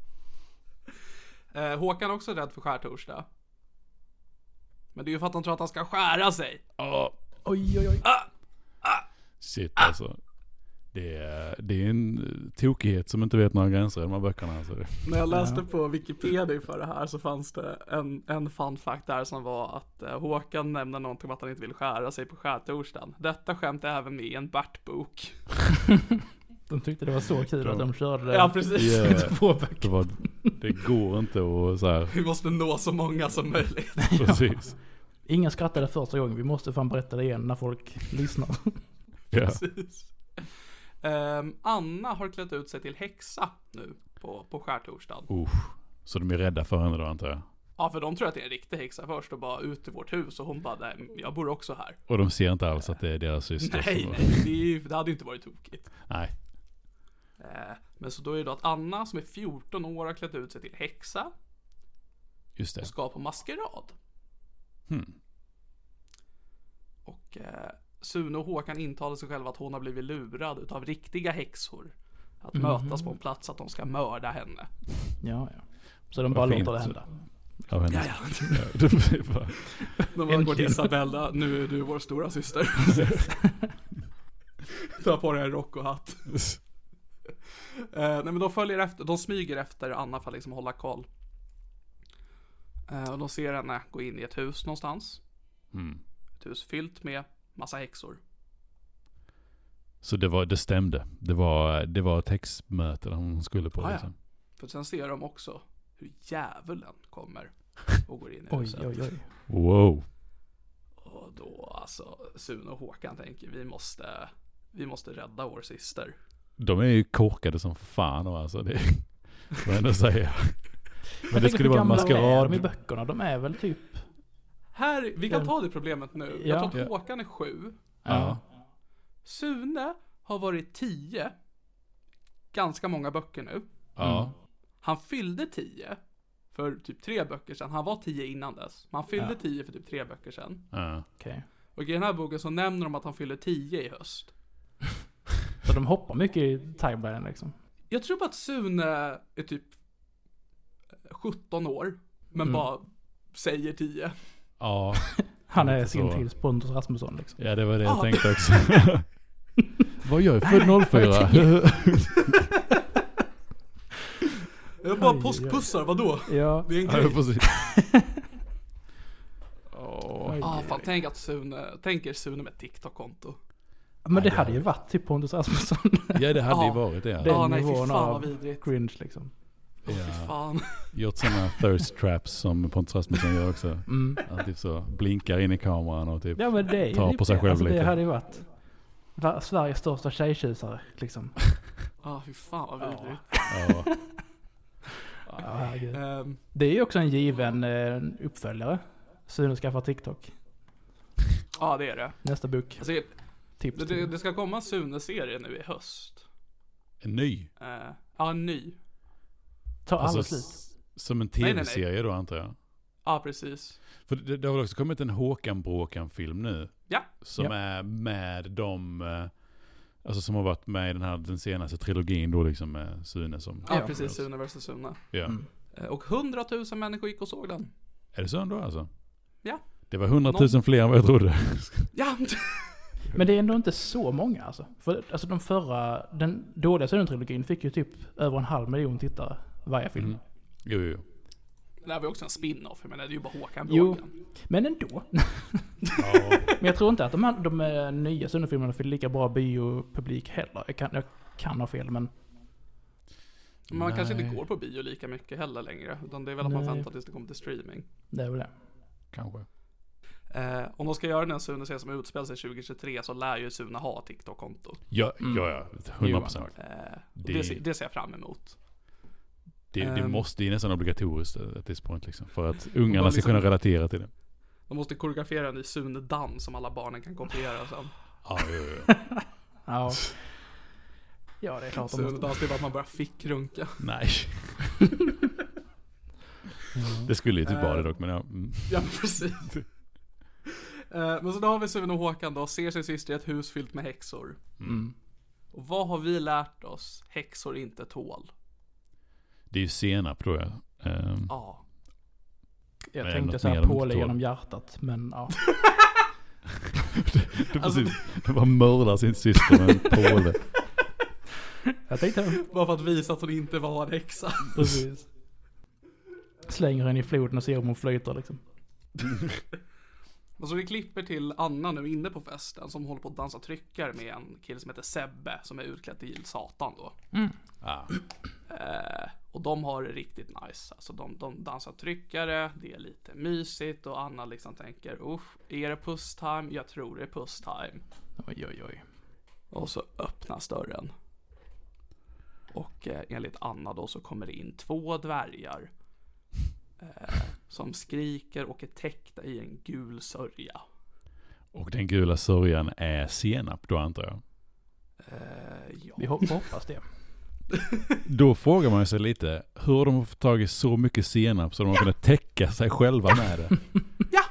Håkan är också rädd för skärtorsdag. Men det är ju för att han tror att han ska skära sig. Oj. Shit alltså. Det är en tokighet som inte vet några gränser i de här böckerna. Alltså. När jag läste på Wikipedia för det här så fanns det en fun fact där som var att Håkan nämnde någonting om att han inte vill skära sig på skärtorsdagen. Detta skämt är även med i en Bert-bok. De tyckte det var så kul att de körde det. Ja, precis. Det går inte att så här. Vi måste nå så många som möjligt. Precis. Ingen skrattade första gången. Vi måste fan berätta det igen när folk lyssnar. Precis. Anna har klätt ut sig till häxa nu på skärtorsdagen. Så de är rädda för henne då, antar jag? Ja, för de tror att det är en riktig häxa först och bara ut i vårt hus. Och hon bara, nej, jag bor också här. Och de ser inte alls att det är deras syster? Nej, det hade inte varit tokigt. Nej. Men så då är det då att Anna som är 14 år har klätt ut sig till häxa. Just det. Och ska på maskerad. Och Sune och Håkan intalar sig själva att hon har blivit lurad utav riktiga häxor. Att mötas på en plats att de ska mörda henne. Ja. Så de bara låter det hända. Ja. De går till Isabella, nu är du vår stora syster. Ta på dig en rock och hatt. Nej, men de smyger efter Anna för att liksom hålla koll. Och de ser henne gå in i ett hus någonstans. Ett hus fyllt med massa häxor. Så det stämde. Det var ett häxmöte där hon skulle på. Liksom. För sen ser de också hur djävulen kommer och går in i huset. Oj. Wow. Och då alltså Sune och Håkan tänker vi måste rädda vår syster. De är ju korkade som fan och alltså det vad jag ändå säga. Men det skulle vara en maskerad. De i böckerna, de är väl typ här, vi kan ta det problemet nu. Ja. Jag tror att Håkan är 7. Ja. Sune har varit 10. Ganska många böcker nu. Ja. Han fyllde 10 för typ 3 böcker sedan. Han var 10 innan dess. Men han fyllde 10 för typ 3 böcker sedan. Ja. Okay. Och i den här boken så nämner de att han fyller 10 i höst. Så de hoppar mycket i timeline liksom. Jag tror bara att Sune är typ 17 år. Men bara säger 10. Ja. Han är sin tids Pontus Rasmusson liksom. Ja, det var det jag tänkte också. Vad gör jag? Född 04. Jag bara påskpussar, vadå? Ja. Det är en grej. Ja, precis. Fan, tänker Sune med TikTok-konto. Men det hade ju varit typ Pontus Rasmusson. Ja, det hade ju varit det. Den nej, fy nivån fan vad av vidrigt. cringe liksom. Fy fan. Gjort sådana thirst traps som Pontus Rasmusson gör också. Han typ så blinkar in i kameran och typ men det är tar typ på sig själv alltså, lite. Det hade ju varit Sveriges största tjejtjusare liksom. Fy fan vad vidrigt. Det är ju också en given uppföljare. Sune skaffar TikTok. Ja, det är det. Nästa bok. Alltså, Tips. det ska komma en Sune-serie nu i höst. En ny? En ny. Ta alla slut. Som en tv-serie då, antar jag. Ja, precis. För det har väl också kommit en Håkan Bråkan-film nu. Ja. Som är med de... Alltså som har varit med i den senaste trilogin då liksom med Sune som... Ja, precis. Sune versus Sune. Ja. Och 100 000 människor gick och såg den. Är det så ändå alltså? Ja. Det var 100 000 fler än vad jag trodde. Ja. Men det är ändå inte så många alltså. För alltså den dåliga Sune-trilogin fick ju typ över 500 000 tittare varje film. Jo. Det här var också en spin-off, men det är ju bara Håkan Jo, Bråkan. men ändå. Men jag tror inte att de nya Sune-filmerna får lika bra biopublik heller. Jag kan ha fel, men... Man kanske inte går på bio lika mycket heller längre. Utan det är väl att man väntar tills det kommer till streaming. Det är väl det. Kanske. Om de ska göra den Sune-serien som utspelar sig 2023 så lär ju Sune ha TikTok-konto. Ja, 100%. Det ser jag fram emot. Det måste ju nästan obligatoriskt at this point liksom, för att ungarna ska kunna relatera till det. De måste koreografera en ny Sune-dans som alla barnen kan kopiera sen. Ja. Ja, det är klart. Sune-dans, det är bara att man bara fick runka. Nej. Det skulle ju typ vara det dock, men ja. Ja, precis. Men så då har vi Sune och Håkan då, ser sin syster i ett hus fyllt med häxor. Och vad har vi lärt oss häxor inte tål? Det är ju senap tror jag. Ja. Jag tänkte så här påle genom hjärtat, men ja. Det bara mördar sin syster med en påle. Jag tänkte bara för att visa att hon inte var en häxa. Precis. Slänger henne i floden och ser om hon flyter liksom. Och så vi klipper till Anna nu inne på festen som håller på att dansa tryckare med en kille som heter Sebbe som är utklädd till Satan då. Och de har det riktigt nice. Alltså de dansar tryckare, det är lite mysigt och Anna liksom tänker, är det puss-time? Jag tror det är puss-time. Oj. Och så öppnas dörren. Och enligt Anna då så kommer det in 2 dvärgar som skriker och är täckta i en gul sörja. Och den gula sörjan är senap då, antar jag. Ja. Vi hoppas det. Då frågar man sig lite, hur har de fått tag i så mycket senap så de har kunnat täcka sig själva med det? Ja!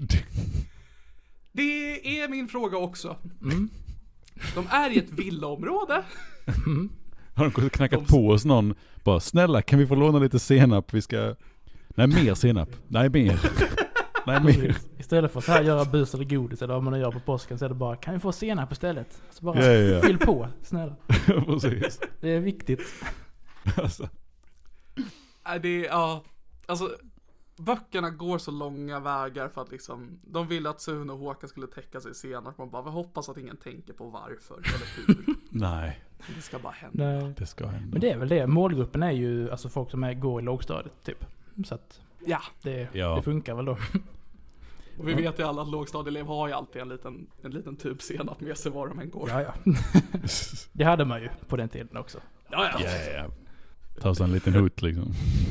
Det är min fråga också. De är i ett villaområde. Har de knackat på oss någon? Bara, snälla, kan vi få låna lite senap? Vi ska... Nej, mer senap. Nej, mer. Nej, mer. Istället för att så här göra bus eller godis eller vad man nu gör på påsken så är det bara, kan vi få senap istället? Så bara fyll på, snälla. Precis. Det är viktigt. Alltså. Alltså böckerna går så långa vägar för att liksom, de ville att Sune och Håkan skulle täcka sig senare. Man bara, vi hoppas att ingen tänker på varför eller hur. Nej. Det ska bara hända. Nej. Det ska hända. Men det är väl det. Målgruppen är ju alltså folk som går i lågstadiet typ. Så att det funkar väl då. Och vi vet ju alla att lågstadieelev har ju alltid en liten tub senap med sig var de än går. Ja. Det hade man ju på den tiden också. Ja. Ta så en liten hot liksom.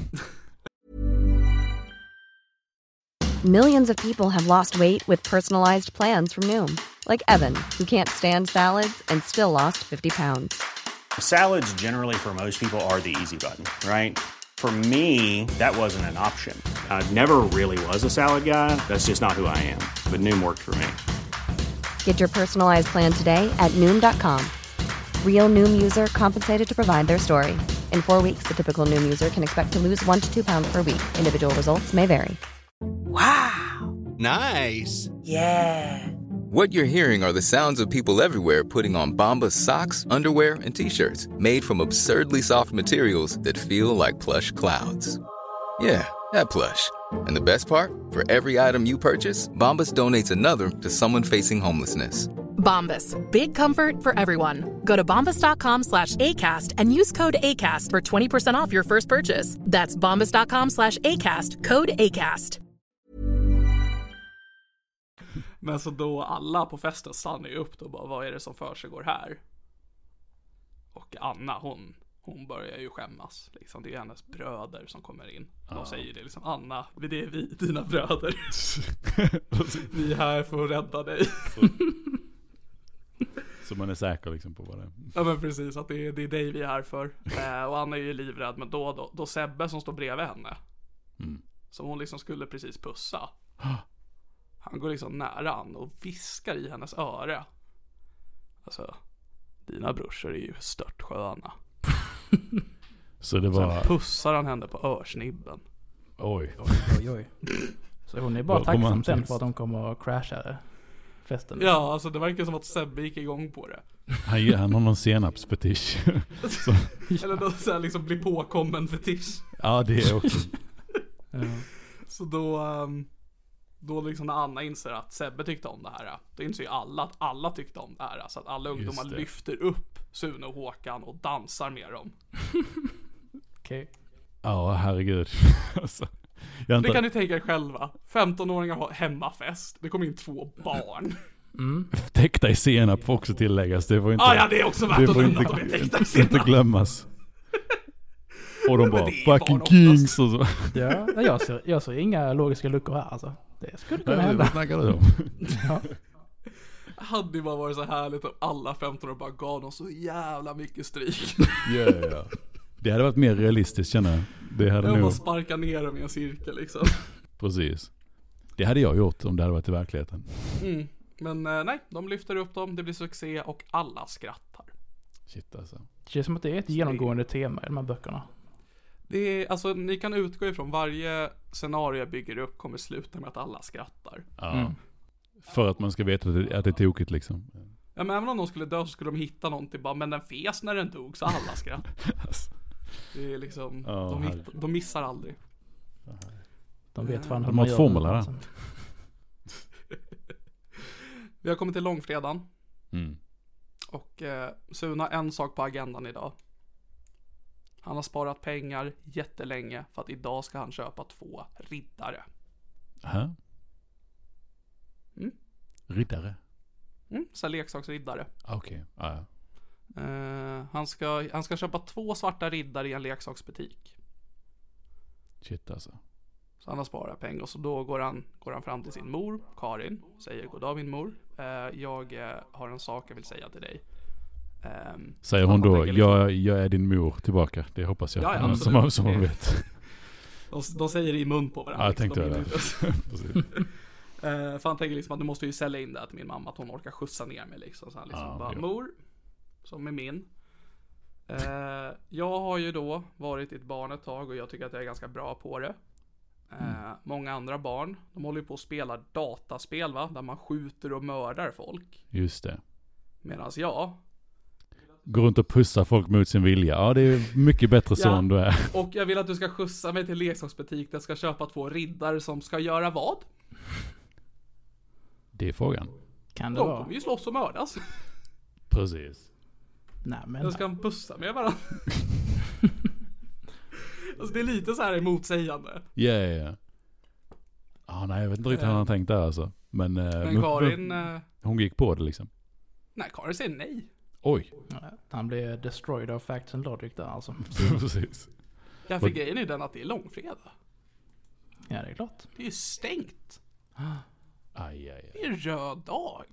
Millions of people have lost weight with personalized plans from Noom. Like Evan, who can't stand salads and still lost 50 pounds. Salads generally for most people are the easy button, right? For me, that wasn't an option. I never really was a salad guy. That's just not who I am. But Noom worked for me. Get your personalized plan today at Noom.com. Real Noom user compensated to provide their story. In 4 weeks, the typical Noom user can expect to lose 1 to 2 pounds per week. Individual results may vary. Wow. Nice. Yeah. What you're hearing are the sounds of people everywhere putting on Bombas socks, underwear, and T-shirts made from absurdly soft materials that feel like plush clouds. Yeah, that plush. And the best part? For every item you purchase, Bombas donates another to someone facing homelessness. Bombas. Big comfort for everyone. Go to bombas.com/ACAST and use code ACAST for 20% off your first purchase. That's bombas.com/ACAST. Code ACAST. Men så då alla på festen stannar ju upp då bara, vad är det som försiggår här? Och Anna, hon börjar ju skämmas. Liksom, det är hennes bröder som kommer in. De säger det liksom, Anna, det är vi, dina bröder. Vi är här för att rädda dig. Så man är säker liksom på vad det är. Ja men precis, att det är dig vi är här för. Och Anna är ju livrädd, men då Sebbe som står bredvid henne. Som hon liksom skulle precis pussa. Han går liksom nära han och viskar i hennes öra. Alltså, dina brorsor är ju störtsköna. Så det var... Sen pussar han henne på örsnibben. Oj. Så hon är bara tacksam sen för att de kommer att crasha festen. Ja, alltså det verkar som att Sebbe gick igång på det. Han har någon senapsfetisch. Eller då så här liksom blir påkommen fetisch. Ja, det är också. Så då liksom när Anna inser att Sebbe tyckte om det här, då inser ju alla att alla tyckte om det här. Så att alla ungdomar lyfter upp Sune och Håkan och dansar med dem. Okej. Ja, herregud. Alltså, det kan ni tänka er själva. 15-åringar har hemmafest. Det kommer in 2 barn. Täckta i senap får också tilläggas. Det får inte, ja, det är också värt att nämna att de är täckta i senap. Inte glömmas. Och de bara, fucking kings och så. Ja, jag ser inga logiska luckor här alltså. Det skulle kunna hända. Vad snackar du om? Ja. Hade ju bara varit så härligt om alla 15 år bara gav dem så jävla mycket stryk. Ja. Det hade varit mer realistiskt, känner jag. Det hade jag nog... bara sparka ner dem i en cirkel liksom. Precis. Det hade jag gjort om det hade varit i verkligheten. Men nej, de lyfter upp dem, det blir succé och alla skrattar. Shit alltså. Det känns som att det är ett genomgående tema i de här böckerna. Det är, alltså ni kan utgå ifrån varje scenario jag bygger upp kommer sluta med att alla skrattar. Ja. För att man ska veta att det är tokigt liksom. Ja, men även om de skulle dö så skulle de hitta någonting bara, men den fes när den dog så alla skratt. Det är liksom, de missar aldrig. De vet fan hur man gör formula där. Vi har kommit till långfredagen. Och Suna en sak på agendan idag. Han har sparat pengar jättelänge för att idag ska han köpa 2 riddare. Aha. Riddare? Så leksaksriddare. Okej. Ja. Han ska köpa 2 svarta riddare i en leksaksbutik. Shit alltså. Så han har sparat pengar och så då går han fram till sin mor, Karin, säger god dag min mor. Jag har en sak jag vill säga till dig. Säger hon då, jag är din mor tillbaka. Det hoppas jag. Ja, som man vet. De säger det i mun på varandra. Ja, jag tänkte det. För han tänker liksom att du måste ju sälja in det här till min mamma, att hon orkar skjutsa ner mig liksom. Så han liksom bara, mor, som är min. Jag har ju då varit ett barn ett tag och jag tycker att jag är ganska bra på det. Många andra barn, de håller ju på att spela dataspel, va? Där man skjuter och mördar folk. Just det. Medan jag går runt och pussar folk mot sin vilja. Ja, det är mycket bättre så än du är. Och jag vill att du ska skjutsa mig till leksaksbutik där jag ska köpa 2 riddare som ska göra vad? Det är frågan. Kan det de vara? kommer ju slåss och mördas. Precis. Nej, men jag ska pussa med varandra. Alltså det är lite så här emotsägande. Ja. Nej, jag vet inte riktigt hur han tänkt där alltså. Men Karin... hon gick på det liksom. Nej, Karin säger nej. Oj. Han blev destroyed of facts and logic där alltså. Precis. Ja, för grejen är den att det är långfredag. Ja, det är klart. Det är ju stängt. Aj. Det är en röd dag.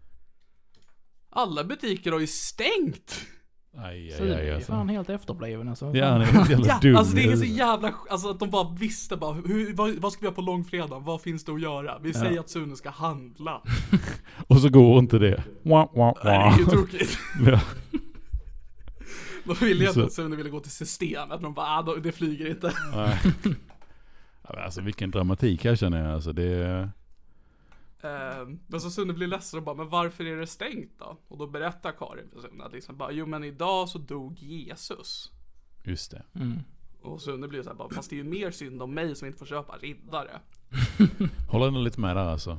Alla butiker har ju stängt. Aj. Så det är fan helt efterbliven alltså. Ja, han är helt jävla dum. Alltså det är så jävla... Alltså att de bara visste bara, vad ska vi ha på långfredag? Vad finns det att göra? Vi säger att Sune ska handla. Och så går inte det. Nej, det är ju tråkigt. Ja. De ville ju att Sune ville gå till systemet. Men bara, det flyger inte. Nej. Alltså vilken dramatik här känner jag. Alltså det Men så Sune blir ledsen och bara, men varför är det stängt då? Och då berättar Karin för Sune att liksom bara, jo men idag så dog Jesus. Just det. Och Sune blir så här bara, fast det är ju mer synd om mig som inte får köpa riddare. Håller ändå lite med där alltså.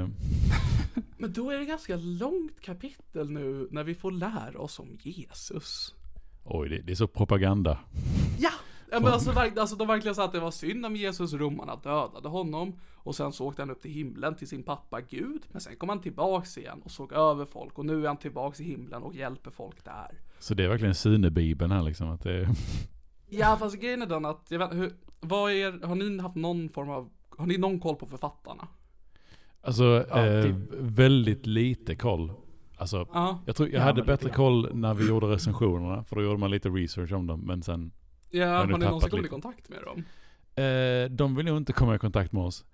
Men då är det ganska långt kapitel nu när vi får lära oss om Jesus. Oj, det är så propaganda. Ja! Men alltså de verkligen sa att det var synd om Jesus, romarna dödade honom. Och sen så åkte han upp till himlen till sin pappa Gud. Men sen kom han tillbaks igen och såg över folk. Och nu är han tillbaks i himlen och hjälper folk där. Så det är verkligen Sune-bibeln här liksom. Att det... Ja, fast grejen är den att, jag vet, har ni haft någon form av, har ni någon koll på författarna? Alltså, väldigt lite koll. Alltså, jag tror jag hade bättre koll när vi gjorde recensionerna. För då gjorde man lite research om dem. Men sen... Ja, har ni någonsin kommit i kontakt med dem? De vill nog inte komma i kontakt med oss.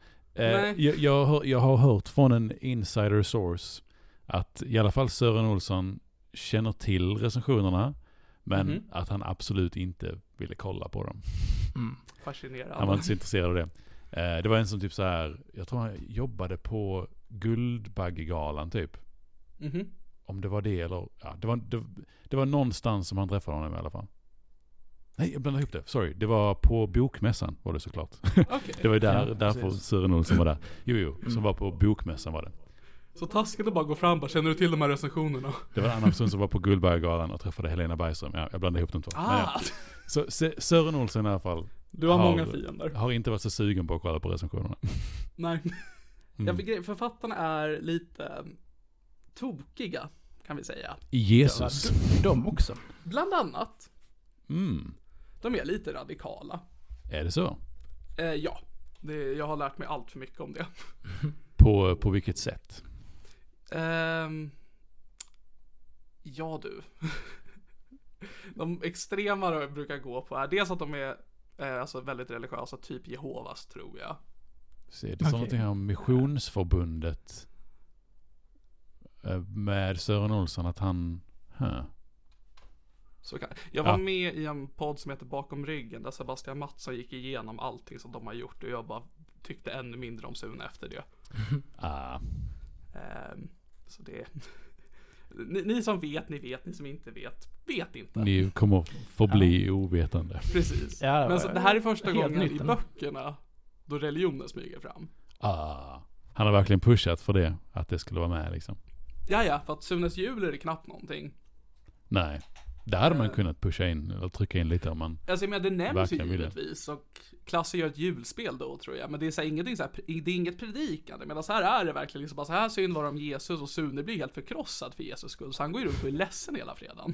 Jag har hört från en insider source att i alla fall Sören Olsson känner till recensionerna. Men att han absolut inte ville kolla på dem. Fascinerande. Han var inte så intresserad av det. Det var en som typ så här, jag tror han jobbade på Guldbaggegalan typ. Om det var det eller, ja, det var någonstans som han träffade honom i alla fall. Nej, jag blandade ihop det. Sorry, det var på bokmässan var det såklart. Okay. Det var ju därför Sören Olsson var där. Jo, som var på bokmässan var det. Så taskigt att bara gå fram, bara känner du till de här recensionerna? Det var en annan person som var på Guldbaggegalan och träffade Helena Bergström. Ja, jag blandade ihop dem två. Ja. Så Sören Olsson i alla fall. Du har många fiender. Har inte varit så sugen på att kolla på recensionerna. Nej. Författarna är lite tokiga, kan vi säga. Jesus. De också. Bland annat. De är lite radikala. Är det så? Ja. Jag har lärt mig allt för mycket om det. På vilket sätt? Ja du. De extrema brukar gå på är dels att de är alltså väldigt religiösa, typ Jehovas tror jag. Så det är någonting här om Missionsförbundet med Sören Olsson att han... Så jag var med i en podd som heter Bakom ryggen där Sebastian Mattsson gick igenom allting som de har gjort och jag bara tyckte ännu mindre om Sune efter det. Så det ni som vet, ni vet, ni som inte vet inte. Ni kommer få bli ovetande. Precis. Ja, men så, det här är första gången i böckerna då religionen smyger fram. Han har verkligen pushat för det, att det skulle vara med liksom. Ja, för att Sunes jul är det knappt någonting. Nej. Där hade man kunnat pusha in eller trycka in lite om man alltså, men det nämns ju givetvis och Klasse gör ett julspel då tror jag, men det är så här, ingenting så här, det är inget predikande, medan så här är det verkligen liksom bara så här synd var om Jesus och Sune blir helt förkrossad för Jesus skull, så han går ju runt och är ledsen hela fredagen.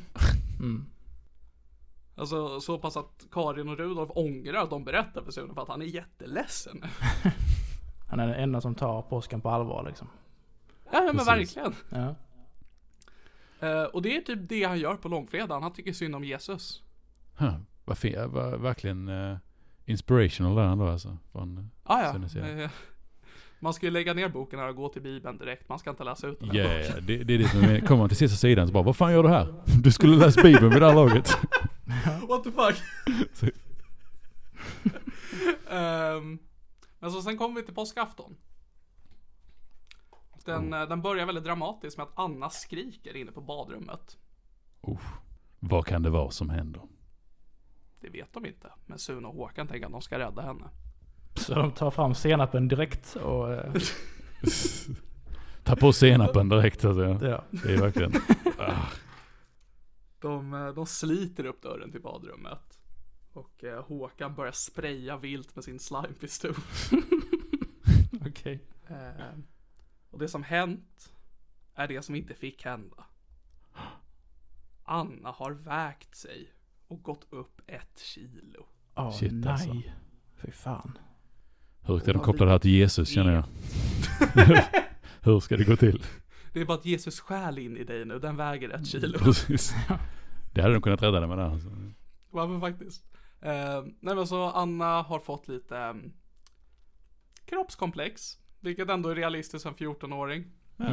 Alltså så pass att Karin och Rudolf ångrar att de berättar för Sune för att han är jätteledsen. Han är den enda som tar påsken på allvar liksom. Ja men verkligen. Ja. Och det är typ det han gör på långfredagen. Han tycker synd om Jesus. Var verkligen inspirational där ändå alltså. Man ska ju lägga ner boken här och gå till Bibeln direkt. Man ska inte läsa ut den här boken. Det är det som är, kommer man till sista sidan så bara, vad fan gör du här? Du skulle läsa Bibeln vid det här laget. What the fuck? Men så sen kommer vi till påskafton. Den börjar väldigt dramatiskt med att Anna skriker inne på badrummet. Vad kan det vara som händer? Det vet de inte. Men Sune och Håkan tänker att de ska rädda henne. Så de tar fram senapen direkt och... Ta på senapen direkt alltså. Ja. Det är verkligen... De sliter upp dörren till badrummet. Och Håkan börjar spraya vilt med sin slimepistol. Okej. Och det som hänt är det som inte fick hända. Anna har vägt sig och gått upp 1 kilo. Shit, nej. Alltså. Fy fan. Hur ska de koppla det här till Jesus känner jag? Hur ska det gå till? Det är bara att Jesus själ in i dig nu. Den väger 1 kilo. Precis. Det hade de kunnat rädda det med det. Alltså. Ja men faktiskt. Nej men så Anna har fått lite kroppskomplex. Vilket ändå är realistiskt som 14-åring.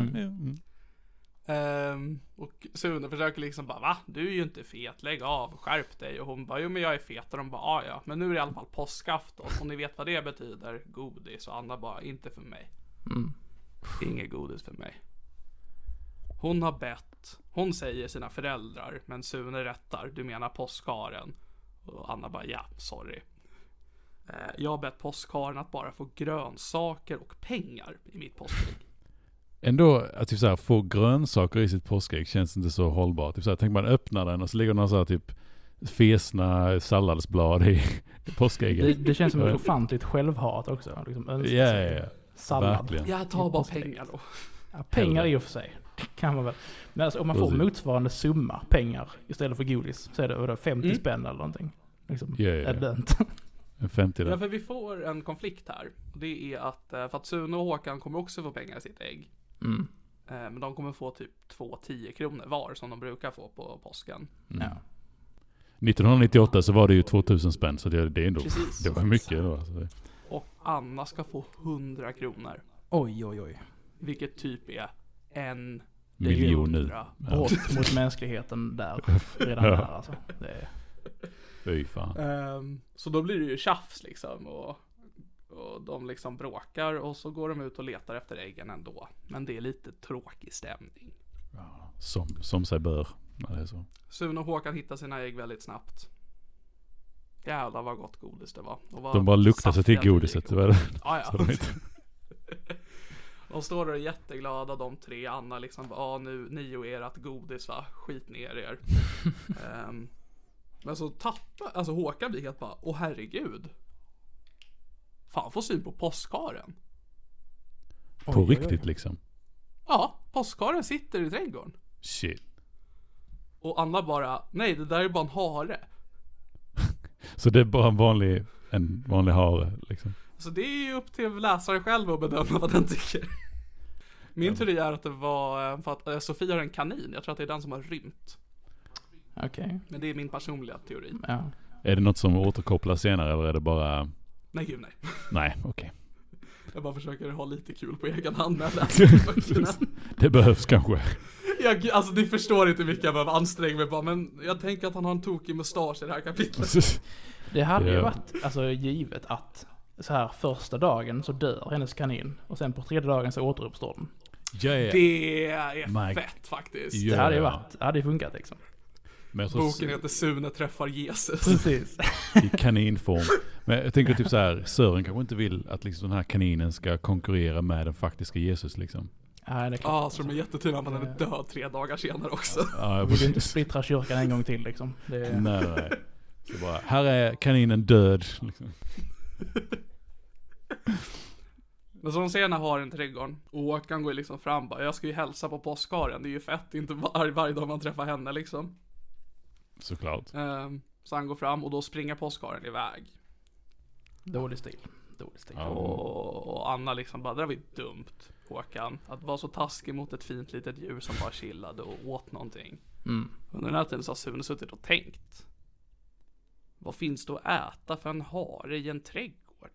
Och Sune försöker liksom bara, va? Du är ju inte fet, lägg av, skärp dig. Och hon bara, jo men jag är fet. Och de bara, ja. Men nu är det i alla fall påskafton. Och ni vet vad det betyder, godis. Och Anna bara, inte för mig. Inget godis för mig. Hon säger sina föräldrar, men Sune rättar, du menar påskharen. Och Anna bara, ja, sorry. Jag har bett påskharen att bara få grönsaker och pengar i mitt påskägg. Ändå att typ så här, få grönsaker i sitt påskägg känns inte så hållbart. Typ så här, tänk man öppnar den och så ligger någon så här typ fesna salladsblad i påskägget. Det känns som ett ofantligt självhat också. Liksom sallad. Verkligen. Jag tar bara pengar då. Ja, pengar i och för sig. Kan man väl. Men alltså, om man får motsvarande summa pengar istället för godis så är det 50 spänn eller någonting. Liksom, är det inte. 50 då. Ja, för vi får en konflikt här. Det är att, för att Sune och Håkan kommer också få pengar i sitt ägg. Men de kommer få typ 2-10 kronor var som de brukar få på påsken. Ja. 1998 så var det ju 2000 spänn, så det är ändå, precis. Det var mycket då. Alltså. Och Anna ska få 100 kronor. Oj. Vilket typ är 1 miljon nu. Brott mot mänskligheten där. Redan där alltså. Det är... Fy fan. Så då blir det ju tjafs liksom. Och de liksom bråkar. Och så går de ut och letar efter äggen ändå. Men det är lite tråkig stämning. Ja, som sig bör. Ja, det är så. Sune och Håkan hittar sina ägg väldigt snabbt. Jävlar vad gott godis det var. De bara luktar sig till godiset. Ja. De står där jätteglada de tre. Anna liksom, nu ni och ert godis va, skit ner er. Men så alltså Håkan blir helt bara, herregud. Fan, får syn på påskharen. På riktigt liksom. Ja, påskharen sitter i trädgården. Shit. Och Anna bara, nej det där är bara en hare. Så det är bara en vanlig hare liksom. Så det är ju upp till läsaren själv att bedöma vad den tycker. Min teori är att det var för att Sofia har en kanin. Jag tror att det är den som har rymt. Okej. Men det är min personliga teori. Ja. Är det något som återkopplas senare eller är det bara... Nej. Nej, okej. Jag bara försöker ha lite kul på egen hand med det behövs kanske. Alltså ni förstår inte vilka jag behöver anstränga mig bara, men jag tänker att han har en tokig mustasch i det här kapitlet. Det hade ju varit alltså givet att så här första dagen så dör hennes kanin och sen på tredje dagen så återuppstår den. Yeah. Det är fett faktiskt. Yeah. Det hade ju varit, det hade funkat liksom. Boken heter Sune träffar Jesus. Precis. I kaninform. Men jag tänker typ så här, Sören kanske inte vill att liksom den här kaninen ska konkurrera med den faktiska Jesus liksom. Ja, så de är jättetydliga att han är död 3 dagar senare också. Ja, jag vill inte splittra kyrkan en gång till liksom. Nej. Så bara, här är kaninen död liksom. Men så de ser när har en trädgården. Och Håkan går liksom fram bara, jag ska ju hälsa på påskharen. Det är ju fett, inte varje dag man träffar henne liksom. Såklart. Så han går fram och då springer påskharen iväg. Dålig stil. Och Anna liksom bara, det var ju dumt, Håkan. Att vara så taskig mot ett fint litet djur som bara chillade och åt någonting. Under den här tiden så har Sune suttit och tänkt. Vad finns det att äta för en hare i en trädgård?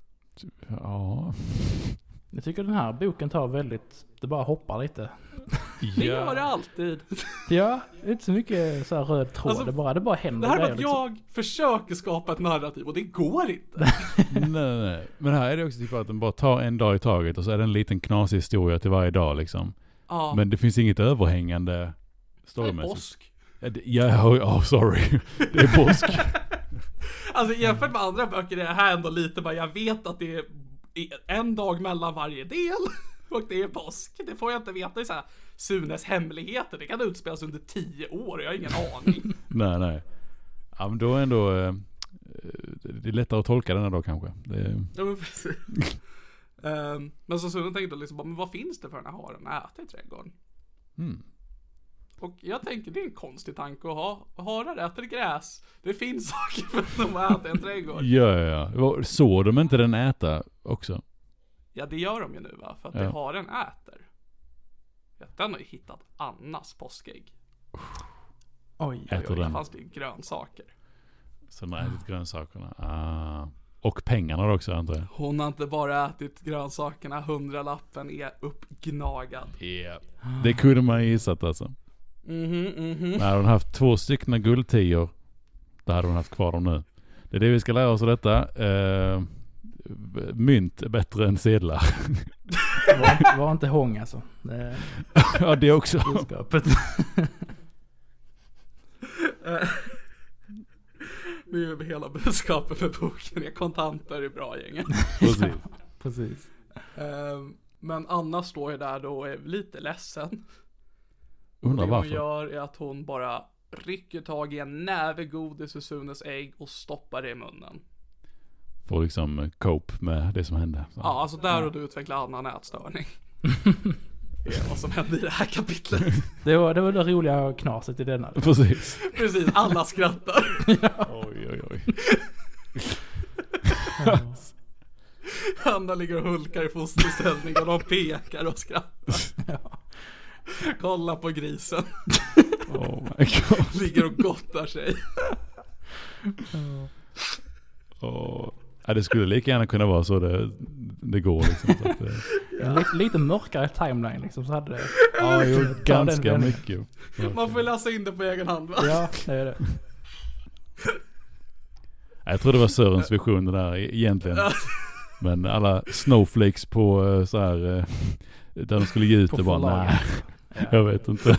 Ja. Jag tycker den här boken tar väldigt, det bara hoppar lite. Det gör det alltid. Ja, inte så mycket så här röd tråd, alltså, det bara händer. Det här är att jag försöker skapa ett narrativ och det går inte. Nej. Men här är det också typ att den bara tar en dag i taget och så är det en liten knasig historia till varje dag liksom. Ja. Men det finns inget överhängande storymässigt. Det är påsk. Ja, sorry. Det är påsk. Alltså jämfört med andra böcker är det här ändå lite bara, jag vet att det är en dag mellan varje del. Och det är påsk. Det får jag inte veta i så här Sunes hemligheter. Det kan utspelas under 10 år. Jag har ingen aning. Nej. Ja, men då ändå det är lättare att tolka den här då kanske. Ja, men precis. Men så Sune tänkte liksom, men vad finns det för den här haren att äta i trädgården? Och jag tänker, det är en konstig tanke att ha. Harar äter gräs. Det finns saker för dem att äta i en trädgård. Ja. Så de inte den äta också? Ja, det gör de ju nu va? För att det haren äter. Den har ju hittat Annas påskägg. Oj. Där fanns det ju grönsaker. Så de har ätit grönsakerna. Och pengarna också, antar jag. Hon har inte bara ätit grönsakerna. 100-lappen är uppgnagad. Yeah. Det kunde man gissat alltså. När hon haft 2 stycken guldtior, då hade hon haft kvar dem nu. Det är det vi ska lära oss av detta. Mynt är bättre än sedlar. Var inte hång alltså. Ja, det också. Budskapet. Det är ju hela budskapet för boken. Är kontanter är bra gänget. Precis. Precis. Men Anna står ju där då och är lite ledsen. Undrar det varför. hon gör är att hon bara rycker tag i en näve godis ur Sunes ägg och stoppar det i munnen. För liksom cope med det som hände. Så. Ja, alltså där och du utvecklar Anna nätstörning. Det är vad som händer i det här kapitlet. Det var det roliga knaset i denna. Precis. Precis, alla skrattar. Oj. Anna ligger och hulkar i fosterställning och de pekar och skrattar. Kolla på grisen. Oh my god. Ligger och gottar sig. Ja, det skulle lika gärna kunna vara så det går liksom. Så att, lite mörkare timeline liksom, så hade det. Ja, ganska mycket. Man får läsa in det på egen hand, va? Ja, det är det. Jag tror det var Sörens vision det där egentligen. Men alla snowflakes på så här där de skulle ge ut det bara nej. Jag vet inte.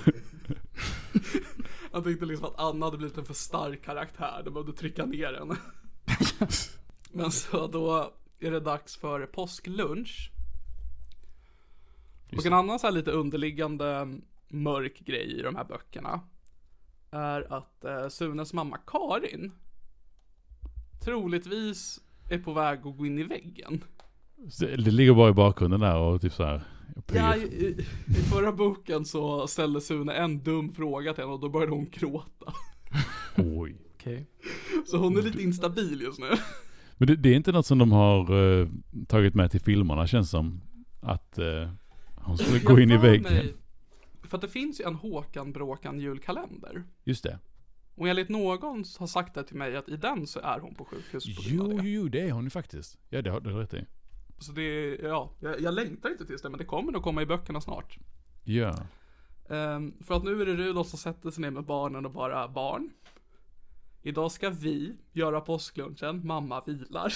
Jag tänkte liksom att Anna hade blivit en för stark karaktär. De behövde trycka ner henne. Men så då är det dags för påsklunch. Och en annan så här lite underliggande mörk grej i de här böckerna är att Sunes mamma Karin troligtvis är på väg att gå in i väggen. Det ligger bara i bakgrunden där och typ så här. Ja, i förra boken så ställde Sune en dum fråga till henne och då började hon gråta. Oj. Okay. Så hon är lite instabil just nu. Men det är inte något som de har tagit med till filmerna, känns som. Att hon skulle gå in i väggen. För att det finns ju en Håkan Bråkan julkalender. Just det. Och enligt någon har sagt det till mig att i den så är hon på sjukhus. Jo, det är hon ju faktiskt. Ja, det har du rätt i. Så det är, jag längtar inte tills det, men det kommer nog komma i böckerna snart. Ja. För att nu är det Rudolf som sätter sig ner med barnen och bara, barn, idag ska vi göra påsklunchen, mamma vilar.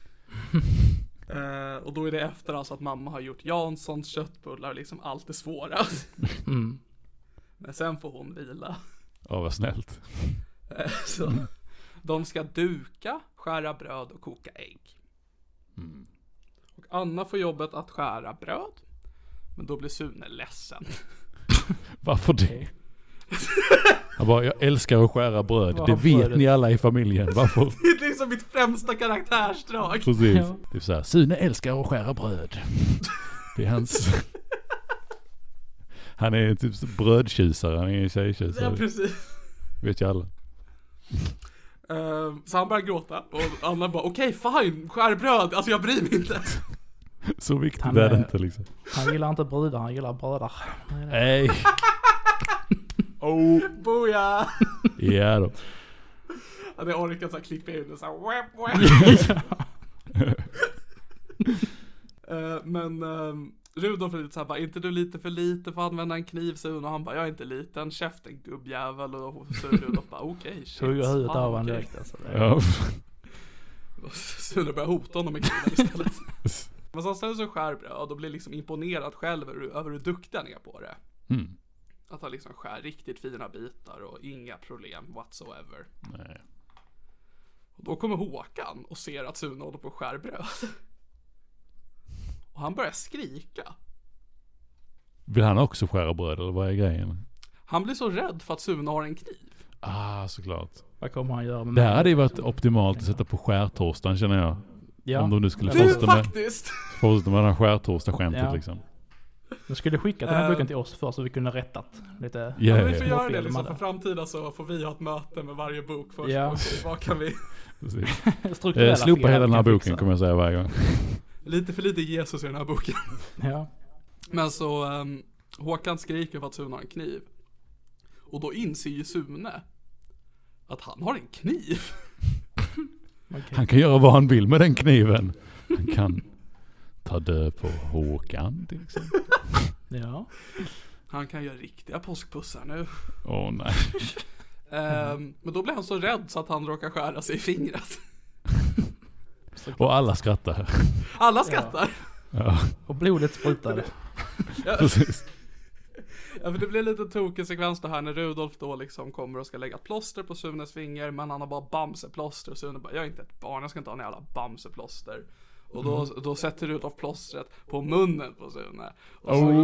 Och då är det efter alltså att mamma har gjort Janssons köttbullar, liksom allt är svårast. Men sen får hon vila. Ja, vad snällt. Så de ska duka, skära bröd och koka ägg. Och Anna får jobbet att skära bröd. Men då blir Sune ledsen. Varför det? Han bara, jag älskar att skära bröd. Det vet ni alla i familjen. Varför? Det är liksom mitt främsta karaktärsdrag. Precis. Ja. Det är så här, Sune älskar att skära bröd. Det är hans... Han är typ brödtjusare. Han är en tjejtjusare. Ja, precis. Vet jag alla. Så han börjar gråta. Och Anna bara, okej, fine, skär bröd. Alltså jag bryr mig inte. Så viktigt är det inte liksom. Han gillar inte brudar, han gillar brödar. Nej. Oh. Boja. Ja då. Han har orkat så här klippa in och så här. Men Rudolf är lite så här, bara, inte du lite för lite för att använda en kniv, så och han bara, jag är inte liten, käften gubbjävel. Och så Rudolf bara, okej, shit. Så jag huvudet av han direkt alltså. Ja. Sune börjar hota honom med kniven istället. Men så ställer sig skärbröd och blir liksom imponerad själv över hur duktig han är på det. Att han liksom skär riktigt fina bitar och inga problem whatsoever. Nej. Och då kommer Håkan och ser att Sune håller på att skär bröd. Och han börjar skrika. Vill han också skära bröd eller vad är grejen? Han blir så rädd för att Sune har en kniv. Ah, såklart. Vad kommer han göra med det här hade ju varit optimalt att sätta på skärtorsdagen, känner jag. Ja. Om de nu skulle fortsätta med den här skärtorsdag-skämtet liksom. Du skulle skicka den här boken till oss först så vi kunde rättat lite. Ja, vi får göra det liksom. För framtida så får vi ha ett möte med varje bok först. Ja. Och vad kan vi... Slopa hela den här boken kommer jag säga varje gång. Lite för lite Jesus i den här boken. Ja. Men så Håkan skriker för att Sune har en kniv. Och då inser ju Sune att han har en kniv. Okay. Han kan göra vad han vill med den kniven. Han kan ta död på Håkan till exempel. Ja. Han kan göra riktiga påskpussar nu. Åh nej. Men då blir han så rädd så att han råkar skära sig i fingret. Och alla skrattar. Alla skrattar. Ja. Och blodet sprutade. Ja. Precis. Ja, för det blir lite tokig sekvens då här när Rudolf då liksom kommer och ska lägga plåster på Sunes finger, men han har bara bamseplåster och Sune bara, jag är inte ett barn, jag ska inte ha en jävla bamseplåster. Och då sätter Rudolf plåstret på munnen på Sune. Och så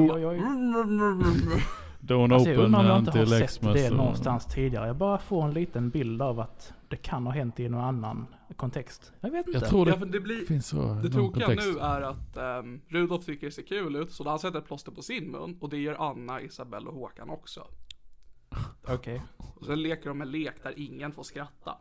Don't alltså, jag open undrar om jag inte har until sett det någonstans tidigare. Jag bara får en liten bild av att det kan ha hänt i någon annan kontext. Jag vet inte. Jag tror det finns så. Det tråkiga nu är att Rudolf tycker det ser kul ut, så han sätter ett plåster på sin mun, och det gör Anna, Isabelle och Håkan också. Okej. Och sen leker de en lek där ingen får skratta.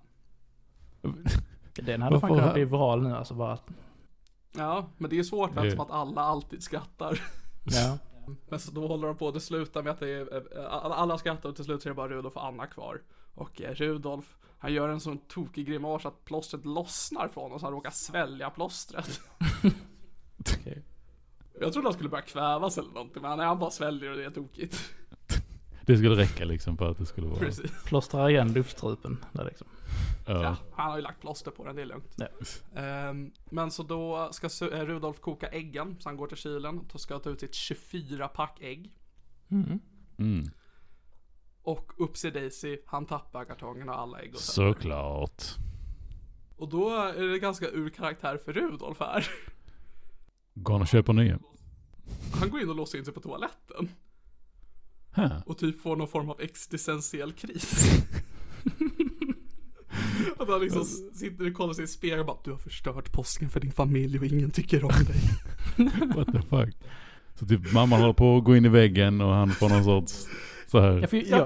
Den hade fan kunnat bli viral nu, alltså bara. Ja, men det är svårt eftersom att alla alltid skrattar. Ja. Men så då håller de på, det slutar med att det är, alla skrattar och till slut så är det bara Rudolf och Anna kvar. Och Rudolf, han gör en sån tokig grimas att plåstret lossnar från honom så han råkar svälja plåstret. Okay. Jag trodde han skulle börja kvävas eller någonting, men han bara sväljer och det är tokigt. Det skulle räcka liksom för att det skulle vara... Precis. Plåstra igen luftstrupen där liksom. Ja, han har ju lagt plåster på den, det är lugnt. Ja. Men så då ska Rudolf koka äggen, så han går till kylen och ska ta ut sitt 24-pack ägg. Och Upsi Daisy, han tappar kartongen och alla ägg och såklart. Och då är det ganska ur karaktär för Rudolf här. Går han och köper nya? Han går in och låser in sig på toaletten. Och typ får någon form av existentiell kris. Att han liksom sitter och kollar sig i spegeln och bara, du har förstört påsken för din familj och ingen tycker om dig. What the fuck? Så typ mamma håller på att gå in i väggen och han får någon sorts så här.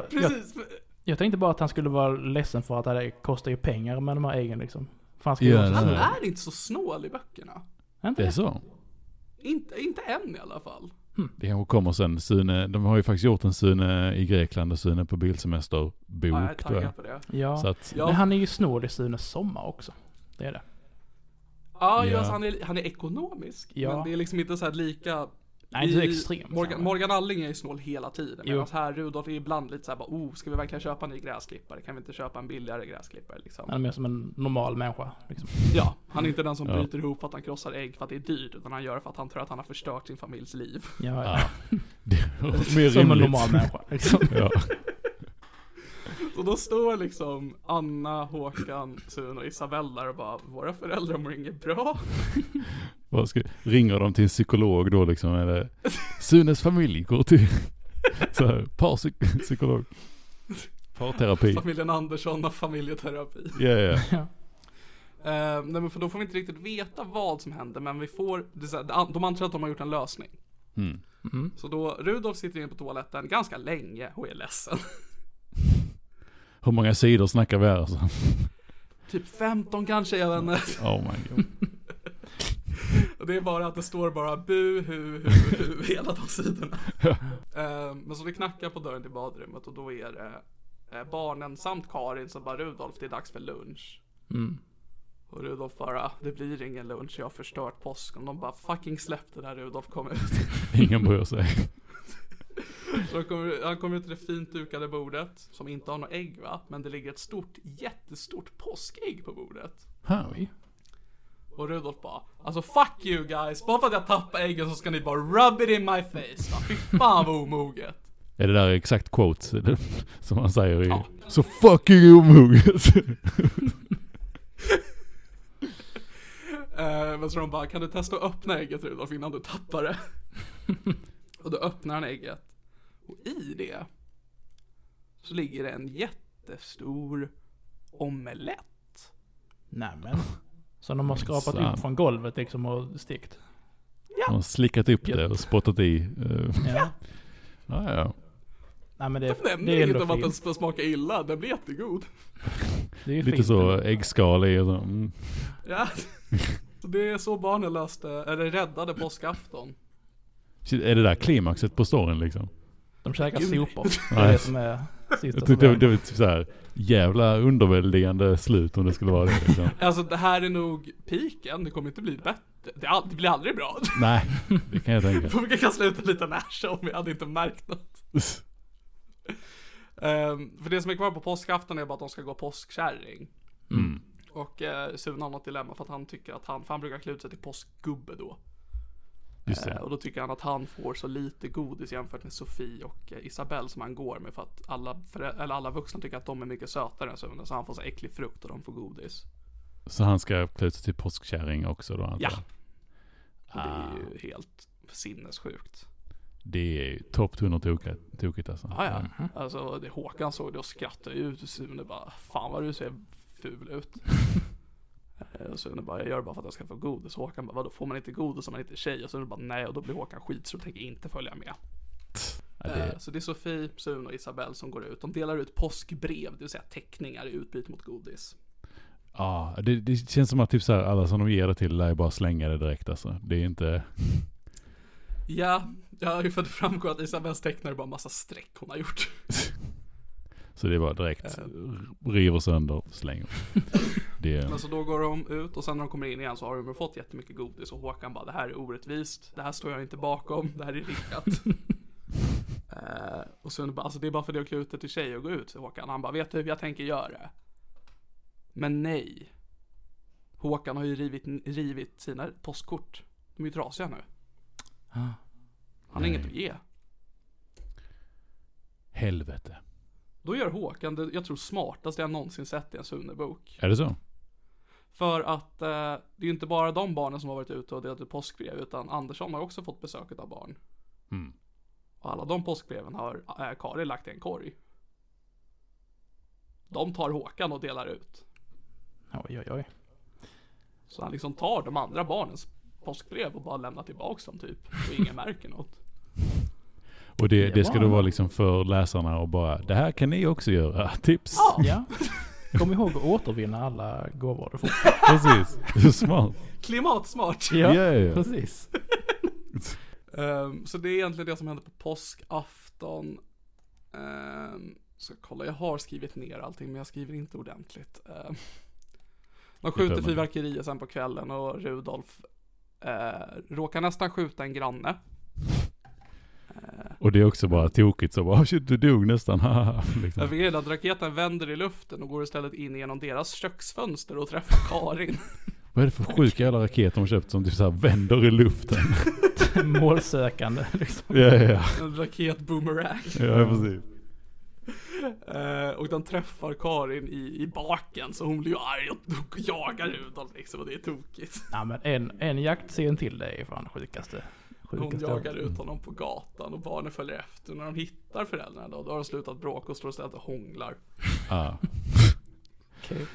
Jag tänkte bara att han skulle vara ledsen för att det kostar ju pengar med de här äggen liksom. Han är inte så snål i böckerna. Det är så? Inte än i alla fall. Det kanske kommer sen. Sune, de har ju faktiskt gjort en Sune i Grekland och Sune på bilsemester bok. Ja, jag är taggad på det. Ja. Så att, men han är ju snål i Sunes sommar också. Det är det. Ja. Alltså, han är ekonomisk. Ja. Men det är liksom inte så här lika... Nej, det är extremt. Morgan Alling är ju snål hela tiden. Medan här Rudolf är ibland lite så här bara, ska vi verkligen köpa en ny gräsklippare? Kan vi inte köpa en billigare gräsklippare liksom? Han är mer som en normal människa liksom. Ja, han är inte den som bryter ihop för att han krossar ägg för att det är dyrt, utan han gör det för att han tror att han har förstört sin familjs liv. Ja. Mer som en normal människa liksom. Ja. Och då står liksom Anna, Håkan, Sune och Isabelle där och bara, våra föräldrar mår inget bra. Ringer de till en psykolog då liksom, eller Sunes familj går till så här, psykolog. Parterapi. Familjen Andersson och familjeterapi. Ja. Nej, men för då får vi inte riktigt veta vad som händer, men vi får, de antar att de har gjort en lösning. Så då Rudolf sitter in på toaletten ganska länge och är ledsen. Hur många sidor snackar vi här alltså? Typ 15 kanske, jag vet inte. Oh my god. Och det är bara att det står bara bu, hu, hela de sidorna. Men så det knackar på dörren till badrummet och då är det barnen samt Karin som bara, Rudolf, det är dags för lunch. Och Rudolf bara, det blir ingen lunch, jag har förstört påsken. De bara, fucking släppte där Rudolf kom ut. Ingen bryr sig. Så han kommer ut till det fint dukade bordet som inte har något ägg, va? Men det ligger ett jättestort påskägg på bordet. Och Rudolf bara, alltså fuck you guys, bara för att jag tappar äggen så ska ni bara rub it in my face, va? Fy fan vad omoget. Är det där exakt quote som man säger i så fucking omoget. Men så de bara, kan du testa att öppna ägget Rudolf innan du tappar det? Och då öppnar han ägget. Och i det så ligger det en jättestor omelett. Nämen. Så de har skrapat upp från golvet liksom och stekt. Ja. De har slickat upp det och spottat i. Ja. Nej, men det är inget om att den ska smaka illa. Den blir jättegod. Det är lite fint, så äggskal i och så. Ja. Så det är så barnen räddade påskafton. Är det där klimaxet på storyn liksom? De käkar sopor. Det är det som är sista. Det var typ så här jävla underväldigande slut om det skulle vara det liksom. Alltså det här är nog piken. Det kommer inte bli bättre. Det blir aldrig bra. Nej, det kan jag tänka. För vi kan sluta lite närsa om vi hade inte märkt något. För det som är kvar på påskafton är bara att de ska gå påskkärring. Och Sune har något dilemma för att han tycker att han brukar klä ut sig till påskgubbe då. Just det. Och då tycker han att han får så lite godis jämfört med Sofie och Isabelle som han går med, för att alla vuxna tycker att de är mycket sötare än Sune, så han får så äcklig frukt och de får godis. Så han ska klä ut sig till påskkärring också då? Ja. Och det är ju helt sinnessjukt. Det är ju topp 100 tokigt alltså. Ja. Alltså Håkan såg det och skrattade ut och Sune bara, fan vad du ser ful ut. Och Sune bara, jag gör det bara för att jag ska få godis. Och Håkan bara, vadå, får man inte godis om man inte är tjej? Och Sune bara, nej, och då blir Håkan skit så tänker inte följa med. Så det är Sofie, Sune och Isabelle som går ut. De delar ut påskbrev, det vill säga teckningar i utbyte mot godis. Ja, det känns som att typ så här, alla som de ger det till är bara slänga det direkt alltså. Det är inte... Ja, jag har ju fått framgå att Isabelles tecknar är bara massa streck hon har gjort. Så det är bara direkt river sönder och slänger. Men så då går de ut och sen när de kommer in igen så har de fått jättemycket godis och Håkan bara, det här är orättvist, det här står jag inte bakom, det här är riktat. Och så bara, alltså det är bara för det att klä ut det till tjej och gå ut, Håkan. Han bara, vet du hur jag tänker göra? Men nej. Håkan har ju rivit sina postkort. De är ju trasiga nu. Han har inget att ge. Helvete. Då gör Håkan det, jag tror, smartaste jag någonsin sett i en Sune-bok. Är det så? För att det är ju inte bara de barnen som har varit ute och delat ut påskbrev, utan Andersson har också fått besök av barn. Och alla de påskbreven har Kari lagt i en korg. De tar Håkan och delar ut. Oj. Så han liksom tar de andra barnens påskbrev och bara lämnar tillbaka dem typ. Och ingen märker något. Och det ska då vara liksom för läsarna och bara, det här kan ni också göra. Tips. Ja. Kom ihåg att återvinna alla gåvor du får. Precis. Det är smart. Klimatsmart. Ja, precis. Så det är egentligen det som händer på påskafton. Så kolla, jag har skrivit ner allting men jag skriver inte ordentligt. De skjuter fyrverkerier sen på kvällen och Rudolf råkar nästan skjuta en granne. Och det är också bara tokigt så bara, shit, du dog nästan. Liksom. Jag fick att raketen vänder i luften och går istället in genom deras köksfönster och träffar Karin. Vad är det för sjuka jävla raket de har köpt som typ så här vänder i luften? Målsökande liksom. Ja. En raket boomerang. Ja, precis. Och den träffar Karin i baken, så hon blir ju arg och jagar Rudolf liksom, och det är tokigt. Ja, men en jaktscen till det är fan sjukaste. Hon jagar ut honom på gatan och barnen följer efter. När de hittar föräldrarna då har de slutat bråka och står istället och hånglar. Okej.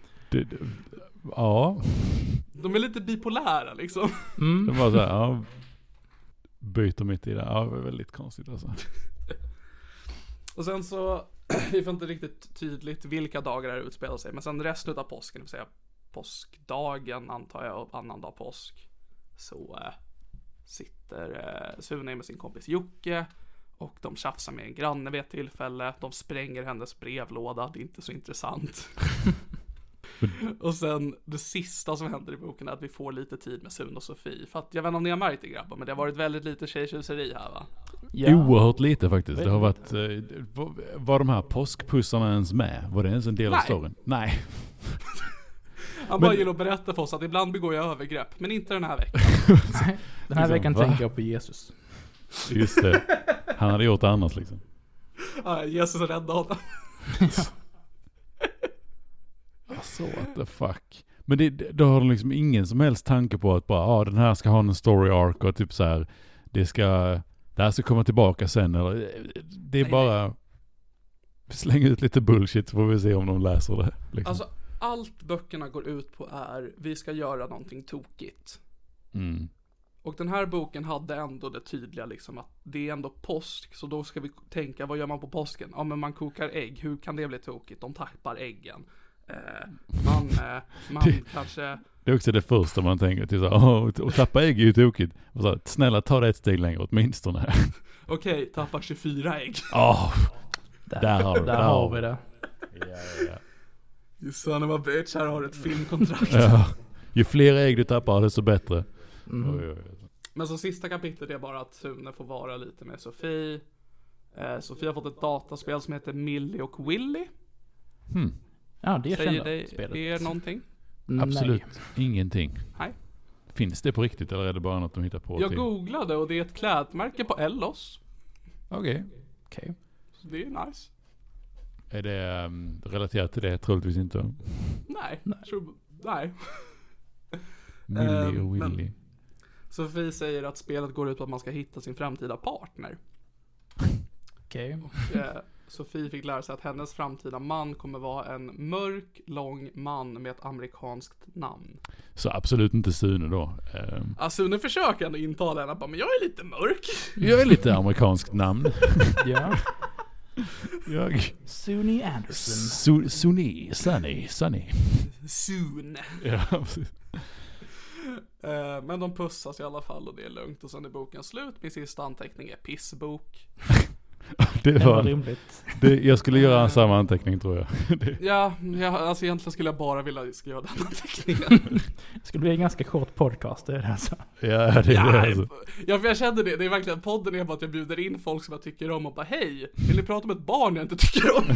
Ja. De är lite bipolära liksom. De bara såhär, byter mitt i det. Ja, det var väldigt konstigt alltså. Och sen så, vi får inte riktigt tydligt vilka dagar det utspelar sig. Men sen resten av påsken, det vill säga påskdagen antar jag och annandag påsk, så sitter Sune med sin kompis Jocke och de tjafsar med en granne vid ett tillfälle. De spränger hennes brevlåda, det är inte så intressant. Och sen det sista som händer i boken är att vi får lite tid med Sune och Sofie. För att jag vet inte om ni har märkt det, grabbar, men det har varit väldigt lite tjejtjuseri här, va? Ja. Oerhört lite faktiskt. Det har varit, var de här påskpussarna ens med? Var det ens en del av storyn? Nej. Han bara gillar att berätta för oss att ibland begår jag övergrepp, men inte den här veckan. Den här veckan tänker jag på Jesus. Just det. Han hade gjort annat liksom. Ja, Jesus räddade honom. Alltså, what the fuck. Men då har de liksom ingen som helst tanke på att bara, den här ska ha en story arc och typ så här, det här ska komma tillbaka sen, eller det är bara slänga ut lite bullshit så får vi se om de läser det liksom. Alltså allt böckerna går ut på är vi ska göra någonting tokigt. Och den här boken hade ändå det tydliga liksom att det är ändå påsk, så då ska vi tänka, vad gör man på påsken? Ja, men man kokar ägg, hur kan det bli tokigt? De tappar äggen. Man kanske... Det är också det första man tänker till så, och tappa ägg är ju tokigt. Och så, snälla ta det ett steg längre åtminstone. Okej, tappar 24 ägg. Där har vi det. Ja. You son of a bitch, här har du ett filmkontrakt. Ja. Ju fler ägg du tappar, desto bättre. Oj. Men så sista kapitlet är bara att Sune får vara lite med Sofie. Sofie har fått ett dataspel som heter Millie och Willy. Ja, det säger det spelet. Är någonting? Absolut ingenting. Nej. Finns det på riktigt eller är det bara något de hittar på? Jag googlade och det är ett klädmärke på Ellos. Okej. Så det är nice. Är det relaterat till det? Troligtvis inte. Nej. Millie och Willy. Sofie säger att spelet går ut på att man ska hitta sin framtida partner. Okej. Sofie fick lära sig att hennes framtida man kommer vara en mörk, lång man med ett amerikanskt namn. Så absolut inte Sune då. Sune försöker ändå intala henne, men jag är lite mörk. Jag är lite amerikanskt namn. Ja. Sune Anderson. Sunny. Sune. Ja. Men de pussas i alla fall och det är lugnt. Och sen är boken slut. Min sista anteckning är pissbok. Det var rimligt. Jag skulle göra en samma anteckning tror jag. Ja, alltså egentligen skulle jag bara vilja skriva den anteckningen. Det skulle bli en ganska kort podcast, det är det alltså. Ja, det är det alltså. Ja, för jag kände det. Det är verkligen podden är bara att jag bjuder in folk som jag tycker om och bara hej, vill ni prata om ett barn jag inte tycker om?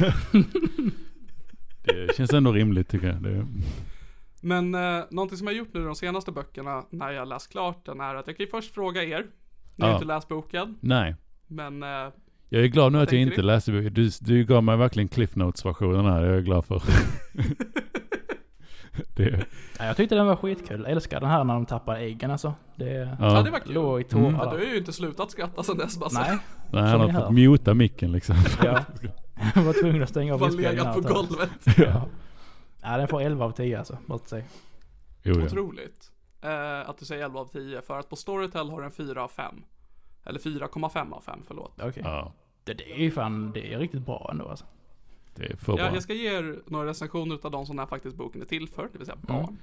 Det känns ändå rimligt tycker jag. Men någonting som jag gjort nu de senaste böckerna när jag läst klart den är att jag kan ju först fråga er. Ni har inte läst boken. Nej. Men jag är glad nu att jag inte läste boken. Du gav mig verkligen Cliff Notes-versionen här. Jag är glad för. Det. Ja, jag tyckte den var skitkul. Jag älskar den här när de tappar äggen alltså. Det var kul. Låg i tårar. Ja, du har ju inte slutat skratta sen dess bara. Nej, han har fått muta micken liksom. Ja. Jag var tvungen att stänga av inspelningen. Var legat på golvet. Ja, den får 11 av 10 alltså, måste säga. Otroligt. Att du säger 11 av 10 för att på Storytel har den 4 av 5. Eller 4,5 av 5, förlåt. Okej. Ja. Det är ju fan, det är riktigt bra ändå alltså. Det är för bra. Jag ska ge er några recensioner av de som den här faktiskt boken är till för, det vill säga barn.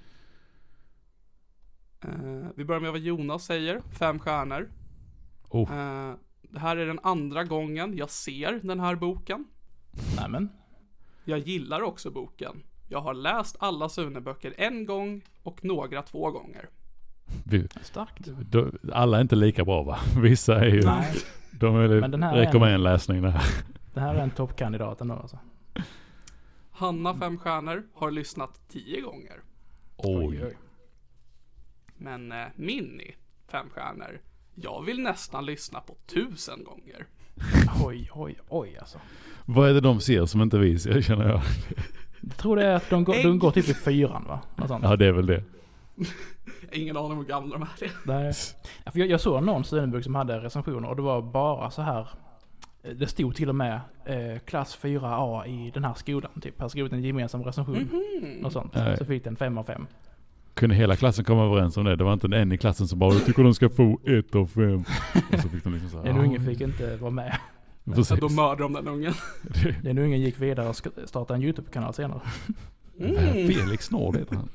Vi börjar med vad Jonas säger, 5 stjärnor. Det här är den andra gången jag ser den här boken. Nämen. Jag gillar också boken. Jag har läst alla Sune-böcker en gång och några 2 gånger. Starkt. Alla är inte lika bra va? Vissa är ju... Nej. De är rekommendläsning där. Det här är en toppkandidat ändå alltså. Hanna 5 stjärnor har lyssnat 10 gånger. Oj. Men Minnie 5 stjärnor. Jag vill nästan lyssna på 1000 gånger. Oj alltså. Vad är det de ser som inte vi ser, känner jag? Jag tror det är att de går typ i 4 va? Ja, det är väl det. Ingen aning om hur gamla de är. Nej. För jag såg någon Sune-bok som hade recensioner och det var bara så här. Det stod till och med klass 4A i den här skolan typ. Har skrivit en gemensam recension och sånt. Så fick den 5 av 5. Kunde hela klassen komma överens om det? Det var inte en i klassen som bara tycker de ska få 1 av 5. Och så fick de liksom så här, en unge fick inte vara med. Så då mördade de den ungen. Den ungen gick vidare och startade en YouTube-kanal senare. Felix Nord heter han.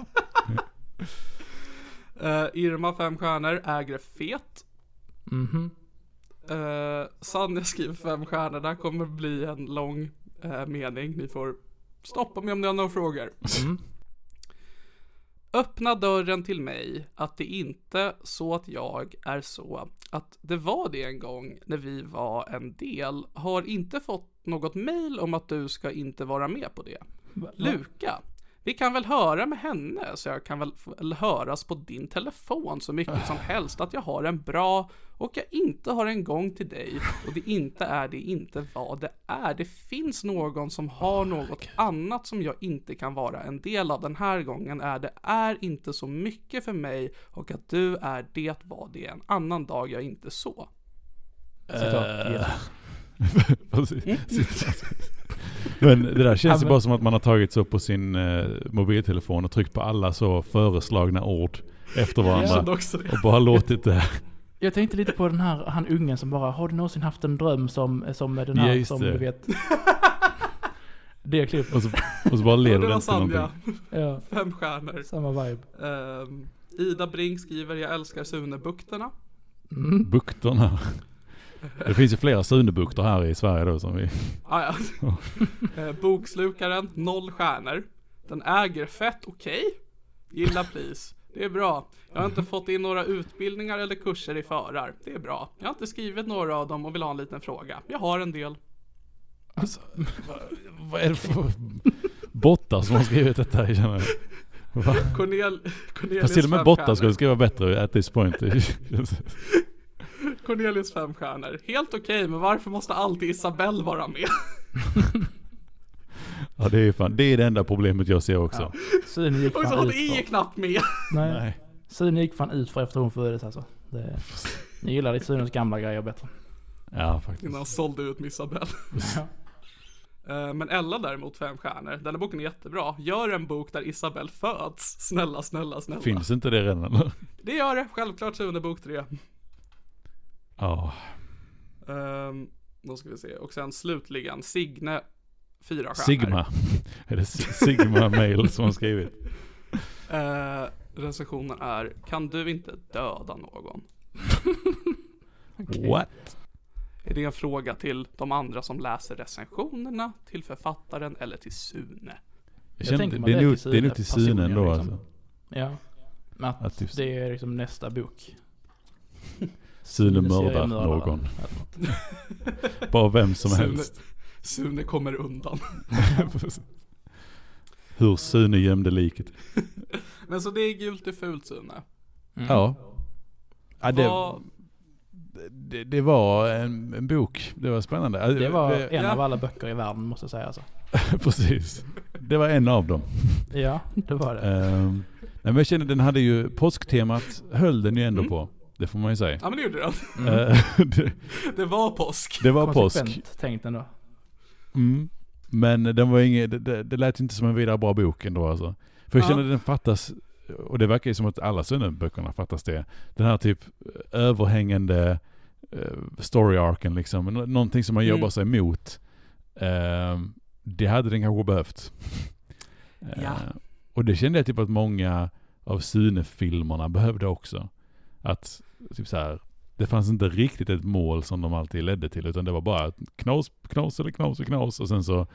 Irma 5 stjärnor, ägre fet. Sanja skriver 5 stjärnor. Där kommer bli en lång mening. Ni får stoppa mig om ni har några frågor. Öppna dörren till mig, att det inte så att jag är så att det var det en gång när vi var en del. Har inte fått något mejl om att du ska inte vara med på det. Luka, vi kan väl höra med henne så jag kan väl höras på din telefon så mycket som helst att jag har en bra och jag inte har en gång till dig och det inte vad det är. Det finns någon som har något annat som jag inte kan vara en del av. Den här gången är inte så mycket för mig och att du är det vad det är en annan dag jag inte så. Men det där känns ju bara som att man har tagit så på sin mobiltelefon och tryckt på alla så föreslagna ord efter varandra och bara låtit det. Jag tänkte lite på den här han ungen som bara, har du någonsin haft en dröm som den här som du vet. Det är klipp. Och så bara leder det den till någonting. Ja. 5 stjärnor. Samma vibe. Ida Brink skriver, jag älskar Sune-bukterna. Bukterna. Det finns ju flera Sune-bukter här i Sverige då som vi... Bokslukaren 0 stjärnor. Den äger fett okej. Gilla please. Det är bra. Jag har inte fått in några utbildningar eller kurser i förar. Det är bra. Jag har inte skrivit några av dem och vill ha en liten fråga. Jag har en del. Alltså, vad är det för bottar som har skrivit detta? Cornelius fast till och med Botta skulle skriva bättre at this point. Cornelius 5 stjärnor. Helt okej, men varför måste alltid Isabelle vara med? Ja, det är fan. Det är det enda problemet jag ser också. Ja. Och så hon är knappt med. Nej. Sune gick fan ut för efter hon föddes alltså. Ni gillar lite Sunes gamla grejer bättre. Ja, faktiskt. Innan han sålde ut med Isabelle. Ja. Men Ella däremot 5 stjärnor. Den här boken är jättebra. Gör en bok där Isabelle föds. Snälla. Finns inte det redan eller? Det gör det. Självklart Sune bok 3. Ja. Då ska vi se. Och sen slutligen Signe 4 stjärnor. Sigma. Är det Sigma Mail som har skrivit? Recensionen är: kan du inte döda någon? Okay. What? Är det en fråga till de andra som läser recensionerna, till författaren eller till Sune? Det är nog till Sune ändå liksom. Alltså. Ja. Att det är liksom nästa bok. Sune mördar någon. Bara vem som helst. Sune kommer undan. Hur Sune gömde liket. Men så det är gult och fult, Sune. Ja. Det var en bok. Det var spännande. Det var en av alla böcker i världen, måste jag säga alltså. Precis. Det var en av dem. Ja, det var det. Men jag kände den hade ju påsktemat, höll den ju ändå på. Det får man ju säga. Ja, men det gjorde den. Det var påsk. Det var påsk. Tänkt ändå. Men den var det lät inte som en vidare bra bok ändå alltså. För jag känner att den fattas, och det verkar ju som att alla Sune-böckerna fattas det. Den här typ överhängande story-arken liksom. Någonting som man jobbar sig emot. Det hade den kanske behövt. Och det kände jag typ att många av Sune-filmerna behövde också. Att typ så här, det fanns inte riktigt ett mål som de alltid ledde till, utan det var bara knas och sen så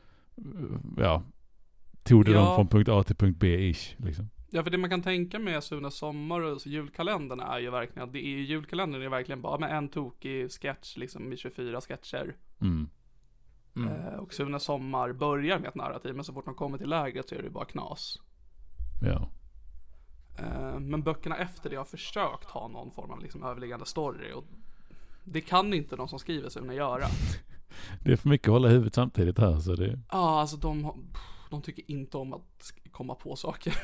tog det dem från punkt A till punkt B-ish liksom. Ja, för det man kan tänka med Sunes sommar och julkalendern är ju verkligen att julkalendern är verkligen bara med en tokig sketch liksom i 24 sketcher. Och Sunes sommar börjar med ett narrativ, men så fort de kommer till lägret så är det bara knas. Ja. Men böckerna efter det har försökt ha någon form av liksom överliggande story, och det kan inte de som skriver Sune göra. Det är för mycket att hålla huvudet samtidigt här så det... Ja, alltså de tycker inte om att komma på saker.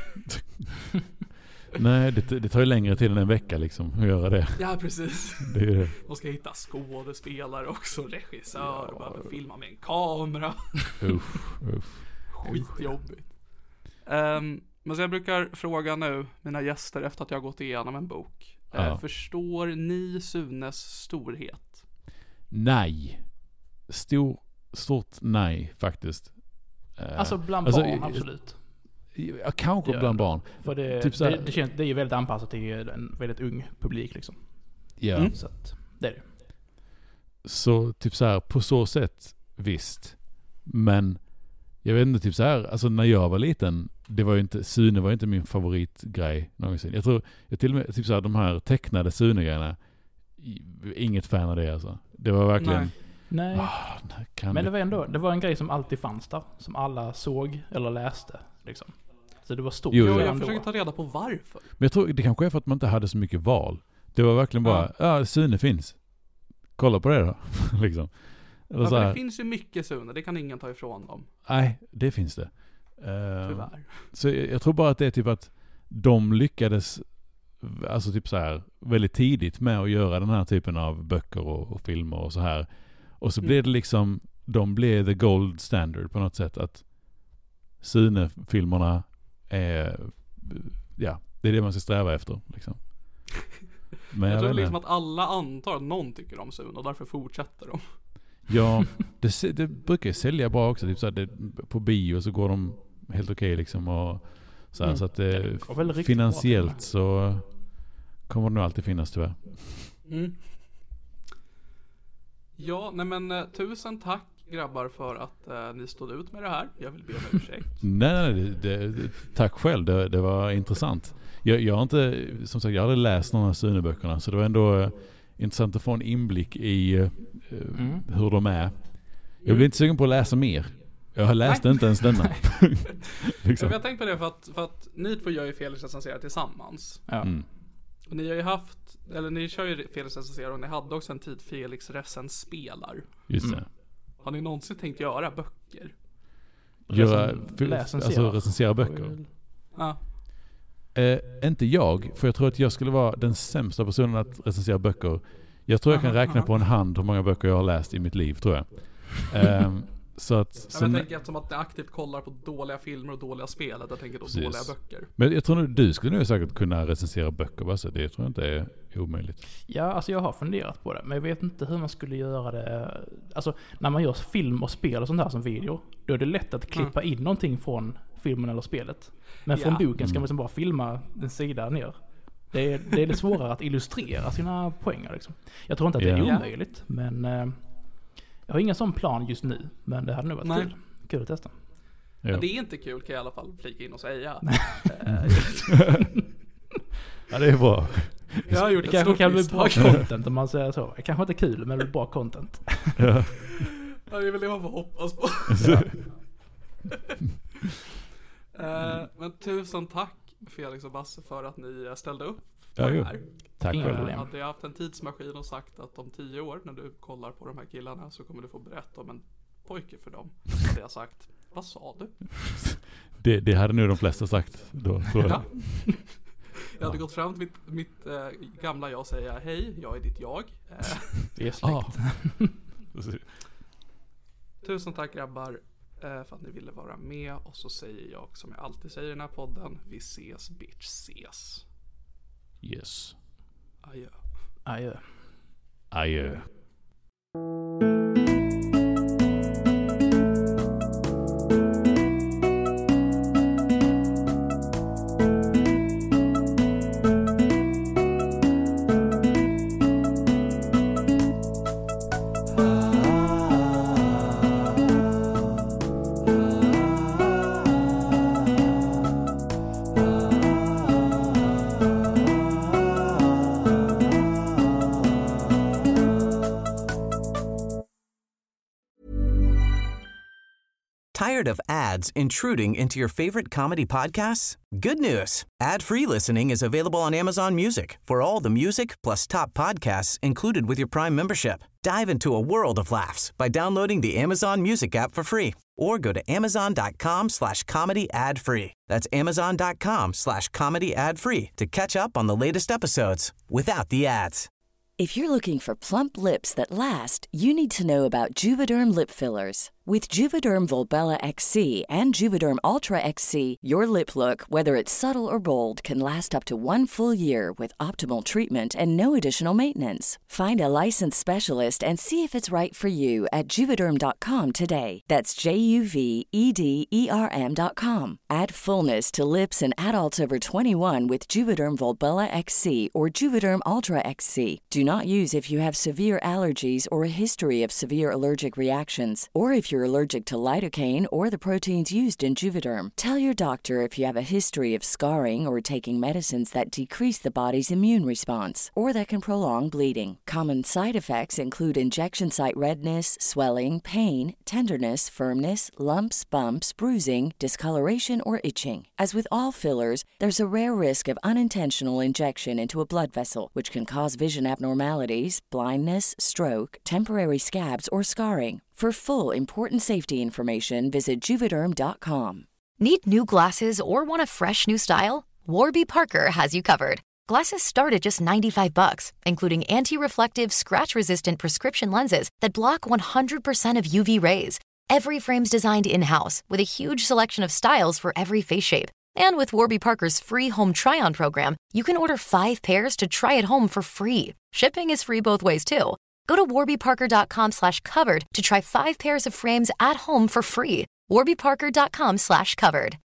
Nej, det tar ju längre tid än en vecka liksom att göra det. Ja, precis. Det är det. De ska hitta skådespelare också, regissör, och behöver filma med en kamera. Uff. Skitjobbigt. Men så jag brukar fråga nu mina gäster efter att jag har gått igenom en bok. Förstår ni Sunes storhet? Nej. Stort nej faktiskt. Alltså bland barn, absolut. Ja, kanske bland barn. För det är ju väldigt anpassat till en väldigt ung publik liksom. Ja. Så att, det är det. Så typ så här, på så sätt visst. Men jag vet inte, typ så här, alltså när jag var liten, Sune var inte min favoritgrej någonsin. Jag tror till och med typ så här, de här tecknade Sune-grejerna, inget fan av det alltså. Det var verkligen Nej. Men det var en grej som alltid fanns där, som alla såg eller läste liksom. Så det var stort. Jag försöker ta reda på varför. Men jag tror det kanske är för att man inte hade så mycket val. Det var verkligen bara, Sune finns. Kolla på det då. liksom. Men det finns ju mycket Sune, det kan ingen ta ifrån dem. Nej, det finns det. Tyvärr. Så jag tror bara att det är typ att de lyckades alltså typ så här väldigt tidigt med att göra den här typen av böcker och filmer och så här. Och så blev det liksom, de blev the gold standard på något sätt, att Sune-filmerna är, det är det man ska sträva efter liksom. Men jag tror liksom att alla antar att någon tycker om Sune och därför fortsätter de. Ja, det brukar sälja bra också. Typ så här, på bio så går de helt okej liksom. Och så här, så att finansiellt så kommer det nog alltid finnas tyvärr. Ja, nej men tusen tack grabbar för att ni stod ut med det här. Jag vill be om ursäkt. Nej, tack själv. Det var intressant. Jag har inte, som sagt, jag hade läst några Sune-böckerna, så det var ändå intressant att få en inblick i hur de är. Jag blir inte sugen på att läsa mer. Jag läste inte ens denna. Liksom. Jag har tänkt på det för att ni två gör ju Felix recenserar tillsammans. Ja. Och ni har ju haft, eller ni kör ju Felix recenserar och ni hade också en tid Felix recenspelar. Just det. Har ni någonsin tänkt göra böcker? Recensera böcker? Ja. Inte jag, för jag tror att jag skulle vara den sämsta personen att recensera böcker. Jag tror jag kan räkna på en hand hur många böcker jag har läst i mitt liv, tror jag. Så att, jag tänker eftersom att ni aktivt kollar på dåliga filmer och dåliga spel, att jag tänker då dåliga böcker. Men jag tror nog du skulle nog säkert kunna recensera böcker, va? Så det tror jag inte är omöjligt. Ja, alltså jag har funderat på det, men jag vet inte hur man skulle göra det. Alltså när man gör film och spel och sånt här som video, då är det lätt att klippa in någonting från filmen eller spelet. Men från boken ska man liksom bara filma den sidan ner. Det är lite svårare att illustrera sina poänger liksom. Jag tror inte att det är omöjligt, men jag har ingen sån plan just nu, men det hade nog varit kul att testa. Ja. Men det är inte kul, kan jag i alla fall flika in och säga. Ja, det är bra. Jag har gjort det kanske kan bli bra content om man säger så. Det kanske inte är kul, men det blir bra content. Ja. Det är väl det man får hoppas på. Men tusen tack Felix och Basse för att ni ställde upp på det här. Tack själv. Hade jag haft en tidsmaskin och sagt att om 10 år när du kollar på de här killarna så kommer du få berätta om en pojke för dem. Hade jag sagt, vad sa du? Det hade nu de flesta sagt då, tror jag. Jag hade gått fram till mitt gamla jag och säga, hej, jag är ditt jag. Tusen tack grabbar för att ni ville vara med. Och så säger jag, som jag alltid säger i den här podden, vi ses bitch, ses. Yes. Adjö. Adjö. Adjö. Tired of ads intruding into your favorite comedy podcasts? Good news. Ad-free listening is available on Amazon Music for all the music plus top podcasts included with your Prime membership. Dive into a world of laughs by downloading the Amazon Music app for free or go to amazon.com/comedy ad-free. That's amazon.com/comedy ad-free to catch up on the latest episodes without the ads. If you're looking for plump lips that last, you need to know about Juvederm lip fillers. With Juvederm Volbella XC and Juvederm Ultra XC, your lip look, whether it's subtle or bold, can last up to 1 full year with optimal treatment and no additional maintenance. Find a licensed specialist and see if it's right for you at Juvederm.com today. That's JUVEDERM.com. Add fullness to lips in adults over 21 with Juvederm Volbella XC or Juvederm Ultra XC. Do not use if you have severe allergies or a history of severe allergic reactions, or if you're allergic to lidocaine or the proteins used in Juvederm. Tell your doctor if you have a history of scarring or taking medicines that decrease the body's immune response or that can prolong bleeding. Common side effects include injection site redness, swelling, pain, tenderness, firmness, lumps, bumps, bruising, discoloration, or itching. As with all fillers, there's a rare risk of unintentional injection into a blood vessel, which can cause vision abnormalities, blindness, stroke, temporary scabs, or scarring. For full, important safety information, visit Juvederm.com. Need new glasses or want a fresh new style? Warby Parker has you covered. Glasses start at just $95, including anti-reflective, scratch-resistant prescription lenses that block 100% of UV rays. Every frame's designed in-house with a huge selection of styles for every face shape. And with Warby Parker's free home try-on program, you can order 5 pairs to try at home for free. Shipping is free both ways, too. Go to warbyparker.com/covered to try 5 pairs of frames at home for free. warbyparker.com/covered.